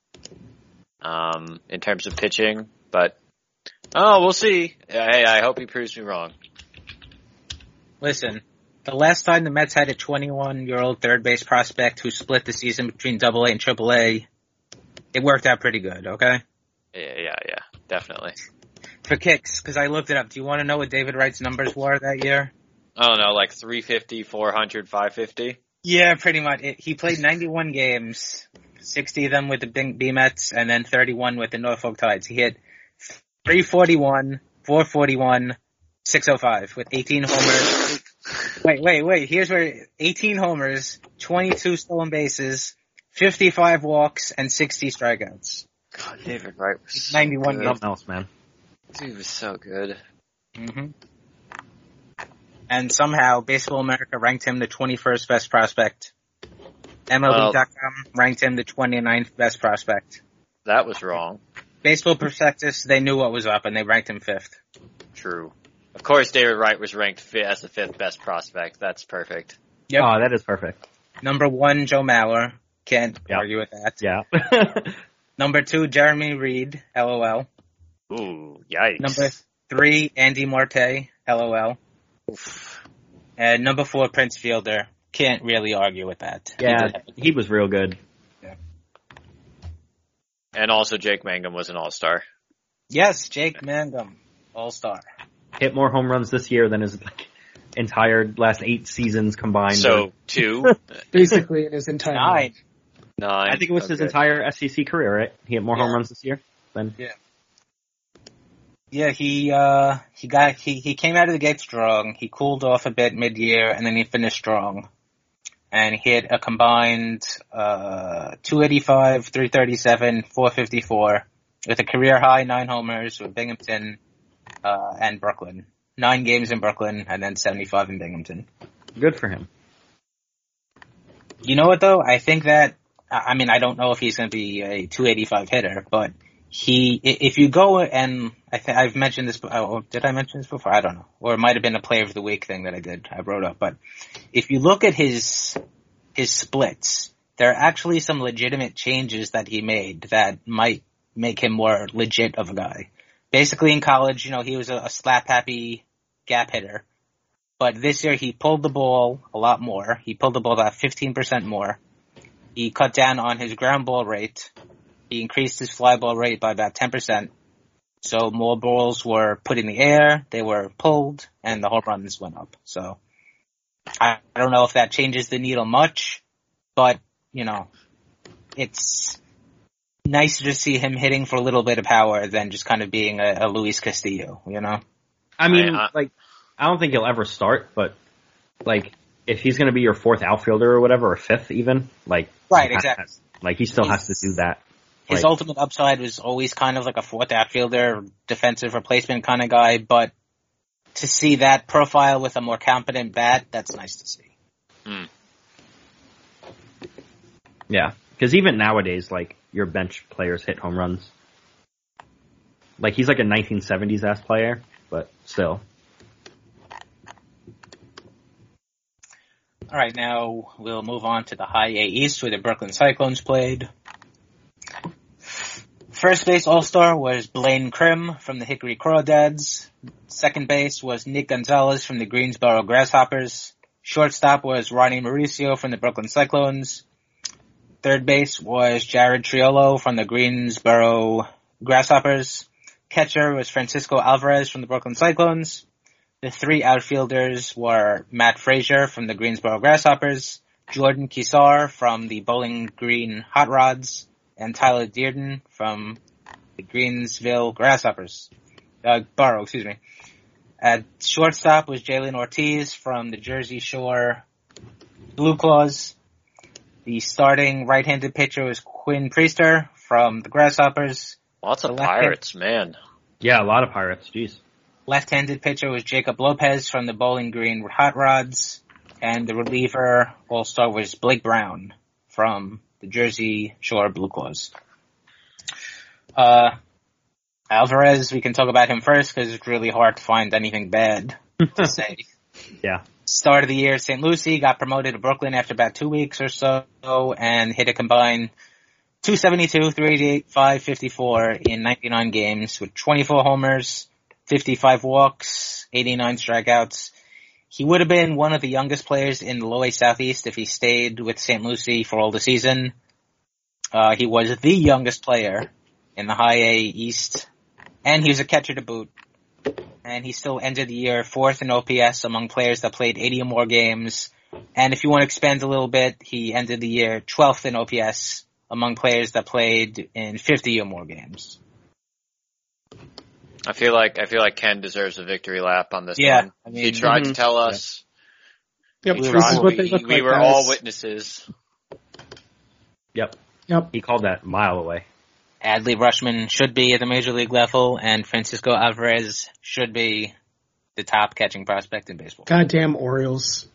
in terms of pitching, but we'll see. Hey, I hope he proves me wrong. Listen, the last time the Mets had a 21-year-old third base prospect who split the season between AA and AAA, it worked out pretty good, okay? Yeah, definitely. For kicks, because I looked it up, do you want to know what David Wright's numbers were that year? I don't know, like 350, 400, 550? Yeah, pretty much. He played 91 games, 60 of them with the B-Mets, and then 31 with the Norfolk Tides. He hit 341, 441, 605 with 18 homers. Wait. Here's where 18 homers, 22 stolen bases, 55 walks, and 60 strikeouts. God, David Wright was 91 games. Something else, man. Dude was so good. Mm-hmm. And somehow Baseball America ranked him the 21st best prospect. MLB.com ranked him the 29th best prospect. That was wrong. Baseball Prospectus, they knew what was up and they ranked him 5th. True. Of course, David Wright was ranked as the 5th best prospect. That's perfect. Yep. Oh, that is perfect. Number 1, Joe Mauer. Can't argue with that. Yeah. Number 2, Jeremy Reed. LOL. Ooh, yikes. Number 3, Andy Marte. LOL. Oof. And number 4, Prince Fielder. Can't really argue with that. Yeah, he was real good. Yeah. And also Jake Mangum was an all-star. Yes, Jake Mangum. All-star. Hit more home runs this year than his entire last 8 seasons combined. So, 2? Basically in his entire 9. 9. I think it was his entire SEC career, right? He hit more home runs this year than... Yeah, he came out of the gate strong. He cooled off a bit mid-year, and then he finished strong. And he hit a combined 285, 337, 454, with a career high 9 homers with Binghamton and Brooklyn. 9 games in Brooklyn, and then 75 in Binghamton. Good for him. You know what, though? I think that, I mean, I don't know if he's going to be a 285 hitter, but if you go and I've mentioned this, did I mention this before? I don't know. Or it might have been a Player of the Week thing that I wrote up. But if you look at his splits, there are actually some legitimate changes that he made that might make him more legit of a guy. Basically in college, he was a slap happy gap hitter. But this year he pulled the ball a lot more. He pulled the ball about 15% more. He cut down on his ground ball rate. He increased his fly ball rate by about 10%. So more balls were put in the air, they were pulled, and the home runs went up. So I don't know if that changes the needle much, but, it's nicer to see him hitting for a little bit of power than just kind of being a Luis Castillo, I mean, I don't think he'll ever start, but, if he's going to be your 4th outfielder or whatever, or 5th even, Right, exactly. He still has to do that. His ultimate upside was always kind of like a 4th outfielder, defensive replacement kind of guy, but to see that profile with a more competent bat, that's nice to see. Yeah, because even nowadays, your bench players hit home runs. He's like a 1970s-ass player, but still. All right, now we'll move on to the High A East, where the Brooklyn Cyclones played. First base all-star was Blaine Krim from the Hickory Crawdads. Second base was Nick Gonzalez from the Greensboro Grasshoppers. Shortstop was Ronnie Mauricio from the Brooklyn Cyclones. Third base was Jared Triolo from the Greensboro Grasshoppers. Catcher was Francisco Alvarez from the Brooklyn Cyclones. The 3 outfielders were Matt Frazier from the Greensboro Grasshoppers, Jordan Kisar from the Bowling Green Hot Rods, and Tyler Dearden from the Greensville Grasshoppers. Borough. At shortstop was Jalen Ortiz from the Jersey Shore Blue Claws. The starting right-handed pitcher was Quinn Priester from the Grasshoppers. Lots of Pirates, man. Yeah, a lot of Pirates, jeez. Left-handed pitcher was Jacob Lopez from the Bowling Green Hot Rods. And the reliever all-star was Blake Brown from the Jersey Shore Blue Claws. Alvarez, we can talk about him first because it's really hard to find anything bad to say. Yeah. Start of the year, St. Lucie got promoted to Brooklyn after about 2 weeks or so and hit a combined 272, 388, 554 in 99 games with 24 homers, 55 walks, 89 strikeouts. He would have been one of the youngest players in the Low A Southeast if he stayed with St. Lucie for all the season. He was the youngest player in the High A East, and he was a catcher to boot. And he still ended the year 4th in OPS among players that played 80 or more games. And if you want to expand a little bit, he ended the year 12th in OPS among players that played in 50 or more games. I feel like Ken deserves a victory lap on this one. I mean, he tried to tell us. Yep, We we were all witnesses. Yep. Yep. He called that a mile away. Adley Rutschman should be at the major league level, and Francisco Alvarez should be the top catching prospect in baseball. Goddamn Orioles.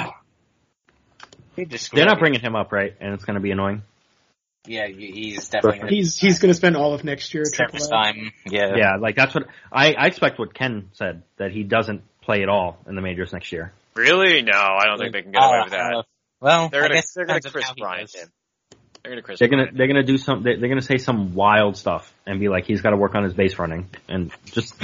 They're not bringing him up, right? And it's going to be annoying. Yeah, he's definitely He's going to spend all of next year at service AAA. time. Yeah. Yeah, like that's what I expect what Ken said, that he doesn't play at all in the majors next year. Really? No, I don't think they can get away with that. Well, They're I gonna guess Chris Bryant him. They're gonna do some. They're gonna say some wild stuff and be like, he's got to work on his base running and just.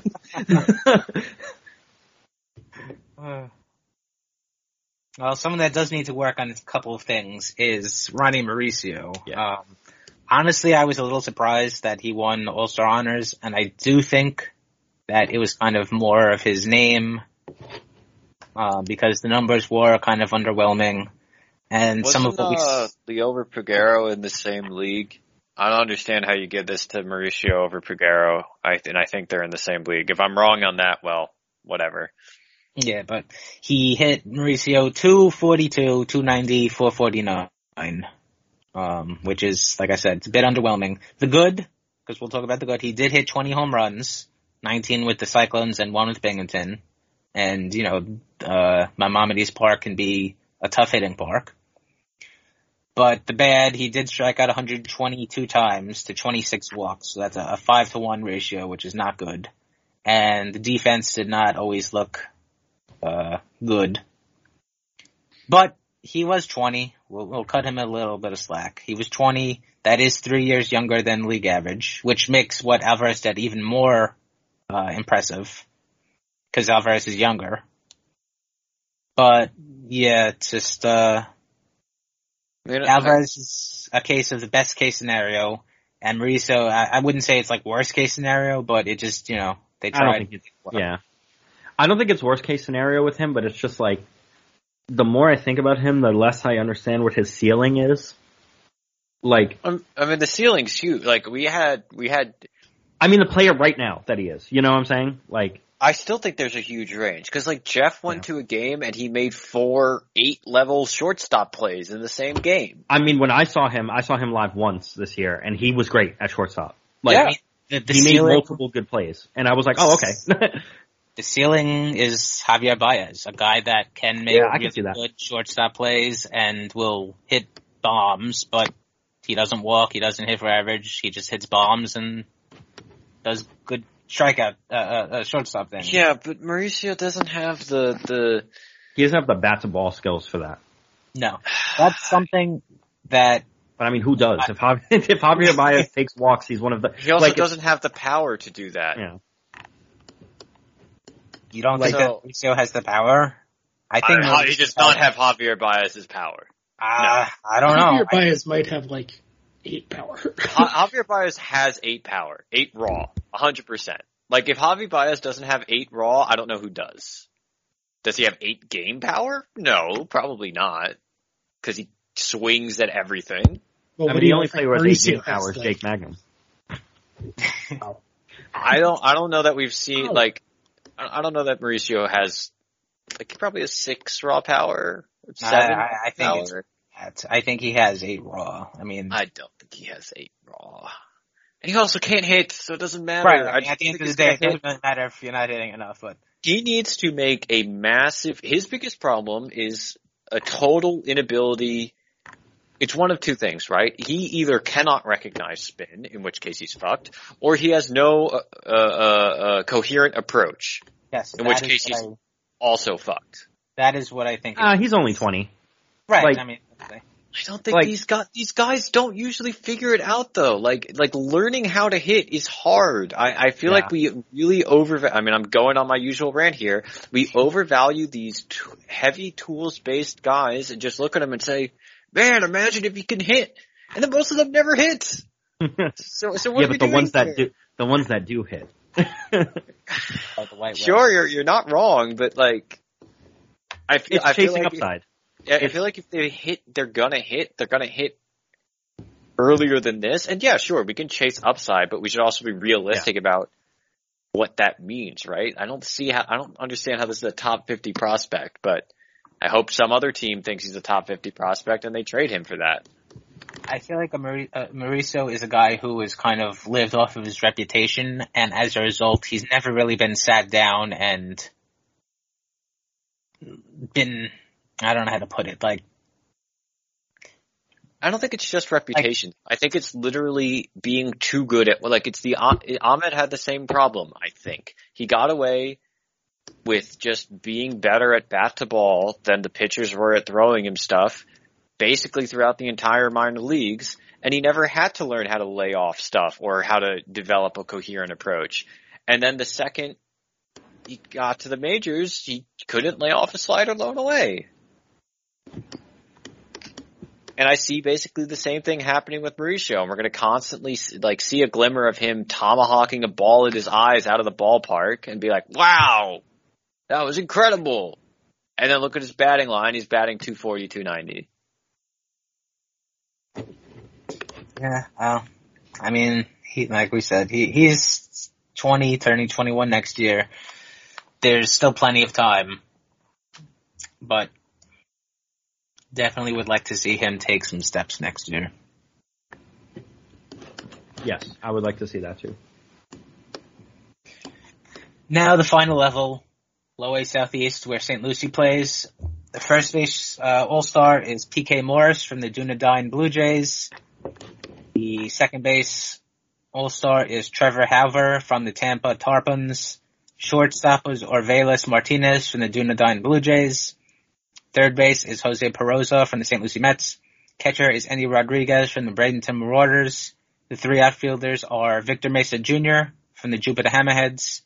Well, someone that does need to work on a couple of things is Ronnie Mauricio. Yeah. Honestly, I was a little surprised that he won All-Star honors, and I do think that it was kind of more of his name, because the numbers were kind of underwhelming. And Wasn't some of what Liover Peguero in the same league? I don't understand how you give this to Mauricio over Peguero. I think they're in the same league. If I'm wrong on that, well, whatever. Yeah, but he hit Mauricio 242, 290, 449, which is, like I said, it's a bit underwhelming. The good, because we'll talk about the good, he did hit 20 home runs, 19 with the Cyclones and 1 with Binghamton. And, you know, Maimonides Park can be a tough hitting park. But the bad, he did strike out 122 times to 26 walks, so that's a 5-to-1 ratio, which is not good. And the defense did not always look good. But he was 20. We'll cut him a little bit of slack. He was 20. That is 3 years younger than league average, which makes what Alvarez did even more impressive, because Alvarez is younger. But yeah, it's just Alvarez is a case of the best case scenario, and Mauricio, I wouldn't say it's like worst case scenario, but it just, you know, they tried. I don't think it's worst case scenario with him, but it's just like, the more I think about him, the less I understand what his ceiling is. Like, I mean, the ceiling's huge. Like, we had. I mean, the player right now that he is. You know what I'm saying? Like, I still think there's a huge range, because like Jeff went to a game and he made 4 8-level shortstop plays in the same game. I mean, when I saw him live once this year, and he was great at shortstop. Like, yeah. He made multiple good plays, and I was like, oh, okay. The ceiling is Javier Baez, a guy that can make good shortstop plays and will hit bombs, but he doesn't walk, he doesn't hit for average, he just hits bombs and does good strikeout, shortstop thing. Yeah, but Mauricio doesn't have the he doesn't have the bat to ball skills for that. No. That's something that... But I mean, who does? If Javier Baez takes walks, he's one of the... He also doesn't have the power to do that. Yeah. You don't think that Mauricio has the power? I think he does not have Javier Baez's power. No. I don't know. Javier Baez might have like 8 power. Javier Baez has 8 power, 8 raw, 100%. Like, if Javier Baez doesn't have 8 raw, I don't know who does. Does he have 8 game power? No, probably not. Because he swings at everything. Well, I mean, the only player with 8 game power is Jake Magnum. I don't know that we've seen, like, I don't know that Mauricio has, like, he probably has 6 raw power, 7 I think power. I think he has 8 raw. I mean, I don't think he has 8 raw. And he also can't hit, so it doesn't matter. Right, I mean, at the end of the day, it doesn't matter if you're not hitting enough, but... He needs to make a massive, his biggest problem is a total inability. It's one of two things, right? He either cannot recognize spin, in which case he's fucked, or he has no coherent approach, in which case he's also fucked. That is what I think. He's only 20. Right. Like, I mean, I don't think these guys don't usually figure it out though. Like learning how to hit is hard. I feel like we really I'm going on my usual rant here. We overvalue these heavy tools based guys and just look at them and say, "Man, imagine if you can hit." And then most of them never hit. So what are we but the doing ones that do hit. Sure, you're not wrong, but like I feel chasing like upside. I feel like if they hit, they're gonna hit earlier than this. And yeah, sure, we can chase upside, but we should also be realistic about what that means, right? I don't understand how this is a top 50 prospect, but I hope some other team thinks he's a top 50 prospect and they trade him for that. I feel like Mauricio is a guy who has kind of lived off of his reputation, and as a result, he's never really been sat down and been, I don't know how to put it, like... I don't think it's just reputation. I think it's literally being too good at, Ahmed had the same problem, I think. He got away with just being better at bat to ball than the pitchers were at throwing him stuff, basically throughout the entire minor leagues, and he never had to learn how to lay off stuff or how to develop a coherent approach. And then the second he got to the majors, he couldn't lay off a slider blown away. And I see basically the same thing happening with Mauricio, and we're going to constantly see a glimmer of him tomahawking a ball at his eyes out of the ballpark and be like, wow, that was incredible. And then look at his batting line. He's batting 240, 290. Yeah, I mean, like we said, he's 20, turning 21 next year. There's still plenty of time, but definitely would like to see him take some steps next year. Yes, I would like to see that too. Now the final level, Low A Southeast, where St. Lucie plays. The first base all-star is P.K. Morris from the Dunedain Blue Jays. The second base all-star is Trevor Hauver from the Tampa Tarpons. Shortstop is Orvelis Martinez from the Dunedain Blue Jays. Third base is Jose Peroza from the St. Lucie Mets. Catcher is Andy Rodriguez from the Bradenton Marauders. The three outfielders are Victor Mesa Jr. from the Jupiter Hammerheads,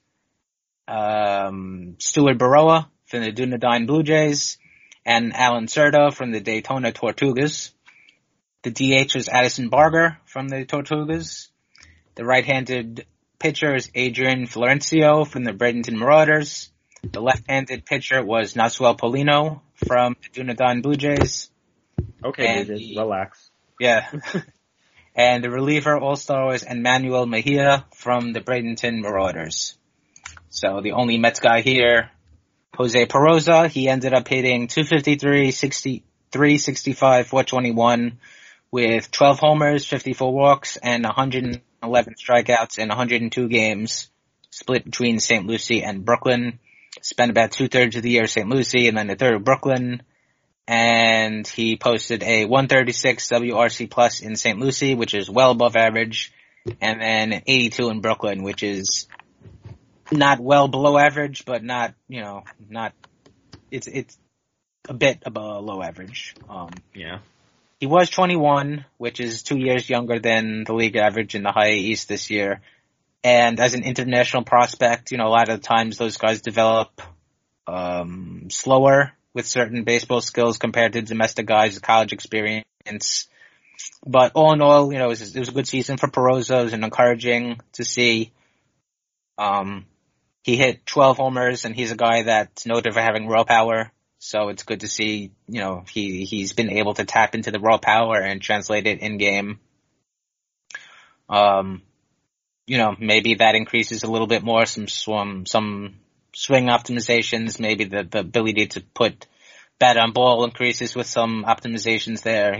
Stuart Baroa from the Dunedain Blue Jays, and Alan Cerda from the Daytona Tortugas. The DH is Addison Barger from the Tortugas. The right-handed pitcher is Adrian Florencio from the Bradenton Marauders. The left-handed pitcher was Nasuel Polino from the Dunedain Blue Jays. Okay, Blue relax. Yeah. And the reliever all-star was Emmanuel Mejia from the Bradenton Marauders. So the only Mets guy here, Jose Peroza, he ended up hitting 253, 365, 421 with 12 homers, 54 walks, and 111 strikeouts in 102 games, split between St. Lucie and Brooklyn. Spent about 2/3 of the year at St. Lucie and then a third of Brooklyn. And he posted a 136 WRC plus in St. Lucie, which is well above average, and then 82 in Brooklyn, which is not well below average, but not, it's a bit above low average. Yeah. He was 21, which is 2 years younger than the league average in the High East this year. And as an international prospect, a lot of the times those guys develop slower with certain baseball skills compared to domestic guys with college experience. But all in all, it was a good season for Peroza. It was encouraging to see. He hit 12 homers, and he's a guy that's noted for having raw power. So it's good to see, he's been able to tap into the raw power and translate it in game. Maybe that increases a little bit more, some swing optimizations, maybe the ability to put bat on ball increases with some optimizations there,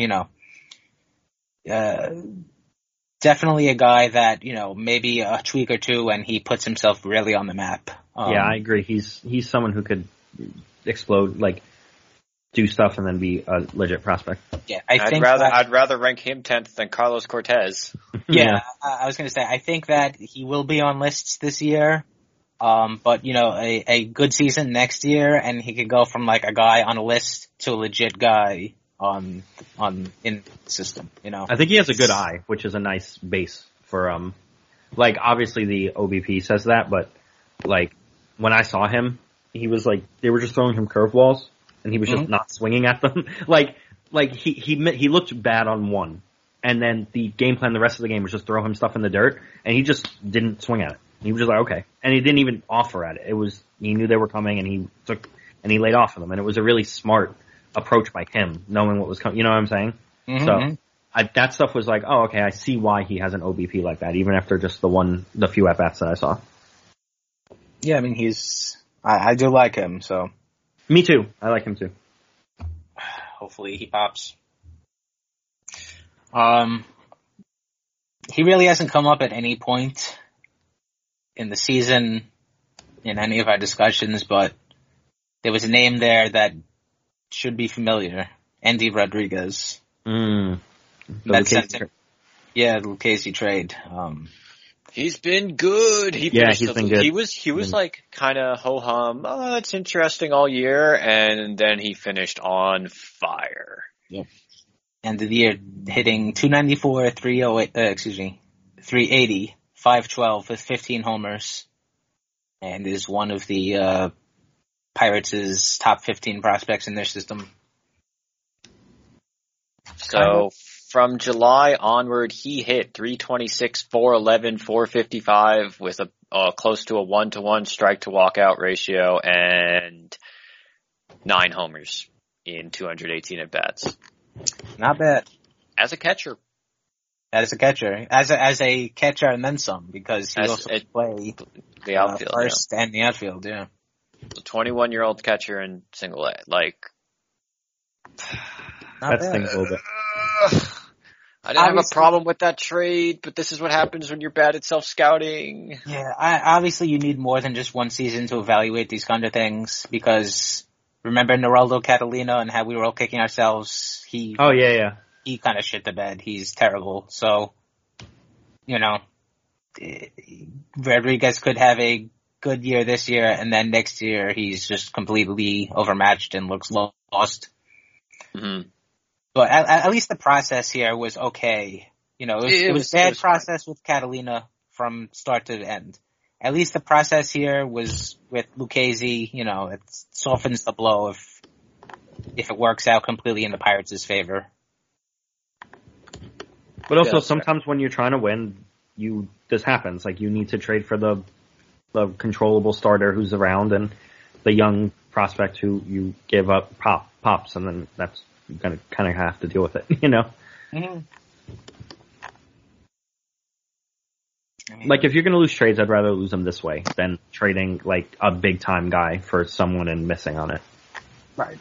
definitely a guy that, maybe a tweak or two and he puts himself really on the map. Yeah, I agree. He's someone who could explode, do stuff and then be a legit prospect. Yeah, I'd rather rank him 10th than Carlos Cortez. Yeah, I was going to say, I think that he will be on lists this year. But you know, a good season next year, and he could go from like a guy on a list to a legit guy in the system. You know, I think he has a good eye, which is a nice base for like obviously the OBP says that, but like when I saw him, he was like they were just throwing him curveballs, and he was just not swinging at them. like he looked bad on one, and then the game plan the rest of the game was just throw him stuff in the dirt, and he just didn't swing at it. He was just like, okay. And he didn't even offer at it. He knew they were coming, and he laid off of them. And it was a really smart approach by him, knowing what was coming. You know what I'm saying? Mm-hmm. So that stuff was like, oh, okay, I see why he has an OBP like that, even after just the few at-bats that I saw. Yeah, I mean, I do like him, so. Me too. I like him too. Hopefully he pops. He really hasn't come up at any point in the season in any of our discussions, but there was a name there that should be familiar. Andy Rodriguez. The Lucchesi trade. He's been good. He's been good. He was like kind of ho-hum. Oh, that's interesting all year. And then he finished on fire. Yep. End of the year hitting 294, 380. 512 with 15 homers, and is one of the Pirates' top 15 prospects in their system. So from July onward, he hit 326, 411, 455 with a close to a 1-to-1 strike to walkout ratio and 9 homers in 218 at bats. Not bad. As a catcher. As a catcher, as a catcher and then some, because he also play the outfield, first and the outfield. Yeah, a 21-year-old catcher in single A, like that's things a little bit. I didn't have a problem with that trade, but this is what happens when you're bad at self-scouting. Yeah, obviously you need more than just one season to evaluate these kind of things, because remember Geraldo Catalina and how we were all kicking ourselves? He kind of shit the bed. He's terrible. So, you know, Rodriguez could have a good year this year, and then next year he's just completely overmatched and looks lost. Mm-hmm. But at least the process here was okay. You know, it was bad process with Catalina from start to end. At least the process here was with Lucchesi. You know, it softens the blow if it works out completely in the Pirates' favor. But also, sometimes when you're trying to win, this happens. Like, you need to trade for the controllable starter who's around, and the young prospect who you give up pops, and then that's you're gonna kind of have to deal with it, you know. Mm-hmm. Like, if you're gonna lose trades, I'd rather lose them this way than trading like a big time guy for someone and missing on it. Right.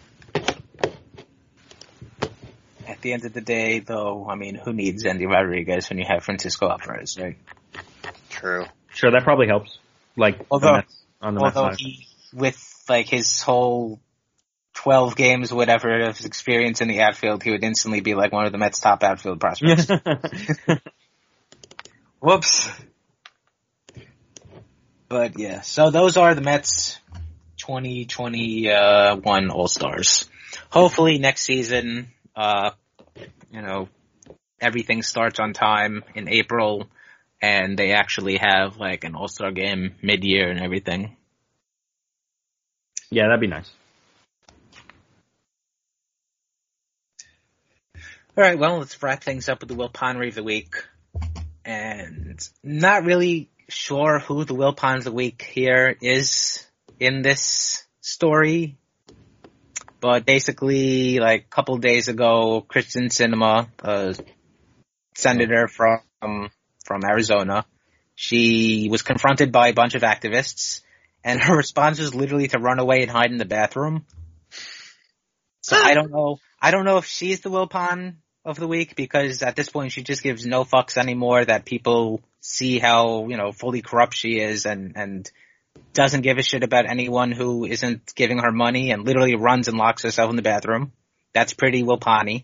At the end of the day, though, I mean, who needs Andy Rodriguez when you have Francisco Alvarez, right? True. Sure, that probably helps. Like, although Mets he, with like his whole 12 games, whatever, of his experience in the outfield, he would instantly be like one of the Mets' top outfield prospects. Whoops. But yeah, so those are the Mets 2021 All-Stars. Hopefully next season, you know, everything starts on time in April, and they actually have like an All-Star game mid-year and everything. Yeah, that'd be nice. All right, well, let's wrap things up with the Wilpon of the week. And not really sure who the Wilpon of the week here is in this story. But basically, like a couple days ago, Kristen Sinema, a senator from Arizona, she was confronted by a bunch of activists, and her response was literally to run away and hide in the bathroom. So I don't know if she's the Wilpon of the week, because at this point she just gives no fucks anymore that people see how, you know, fully corrupt she is, and doesn't give a shit about anyone who isn't giving her money, and literally runs and locks herself in the bathroom. That's pretty Wilpon-y.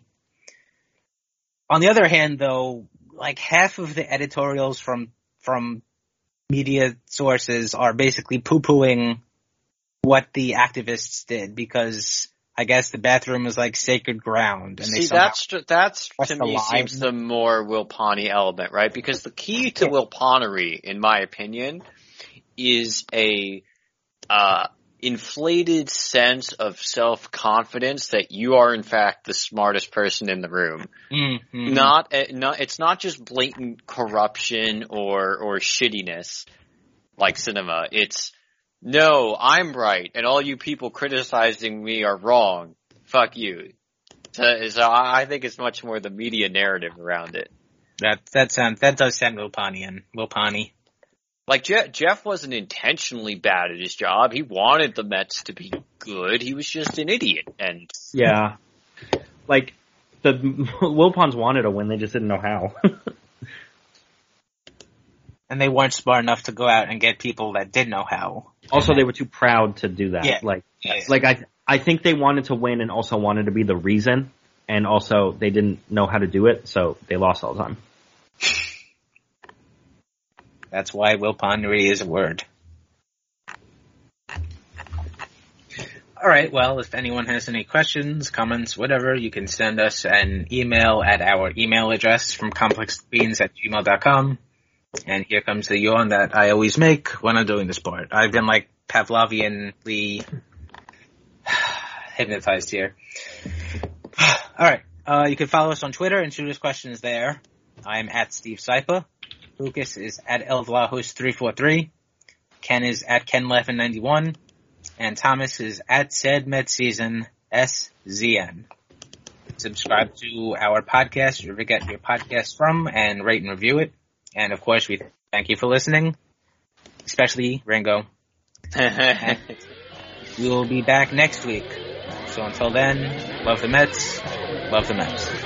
On the other hand, though, like half of the editorials from media sources are basically poo-pooing what the activists did because I guess the bathroom was like sacred ground. And see, that's to me seems the more Will Pawnee element, right? Because the key to Will Pawnery, in my opinion, is a inflated sense of self-confidence that you are in fact the smartest person in the room. Mm-hmm. It's not just blatant corruption or shittiness like cinema. It's, no, I'm right, and all you people criticizing me are wrong. Fuck you. So I think it's much more the media narrative around it. That does sound Will Pawnee. Like, Jeff wasn't intentionally bad at his job. He wanted the Mets to be good. He was just an idiot. And yeah. Like, the Wilpons wanted a win, they just didn't know how. And they weren't smart enough to go out and get people that did know how. Also, they were too proud to do that. Yeah. I think they wanted to win and also wanted to be the reason, and also they didn't know how to do it, so they lost all the time. That's why Will Pawnery is a word. Alright, well, if anyone has any questions, comments, whatever, you can send us an email at our email address from complexbeans@gmail.com. And here comes the yawn that I always make when I'm doing this part. I've been like Pavlovianly hypnotized here. Alright, you can follow us on Twitter and shoot us questions there. I'm at Steve Saipa. Lucas is at Elvlahos343. Ken is at KenLevin91. And Thomas is at SaidMetSeason SZN. Subscribe to our podcast wherever you get your podcast from and rate and review it. And of course, we thank you for listening, especially Ringo. We will be back next week. So until then, love the Mets, love the Mets.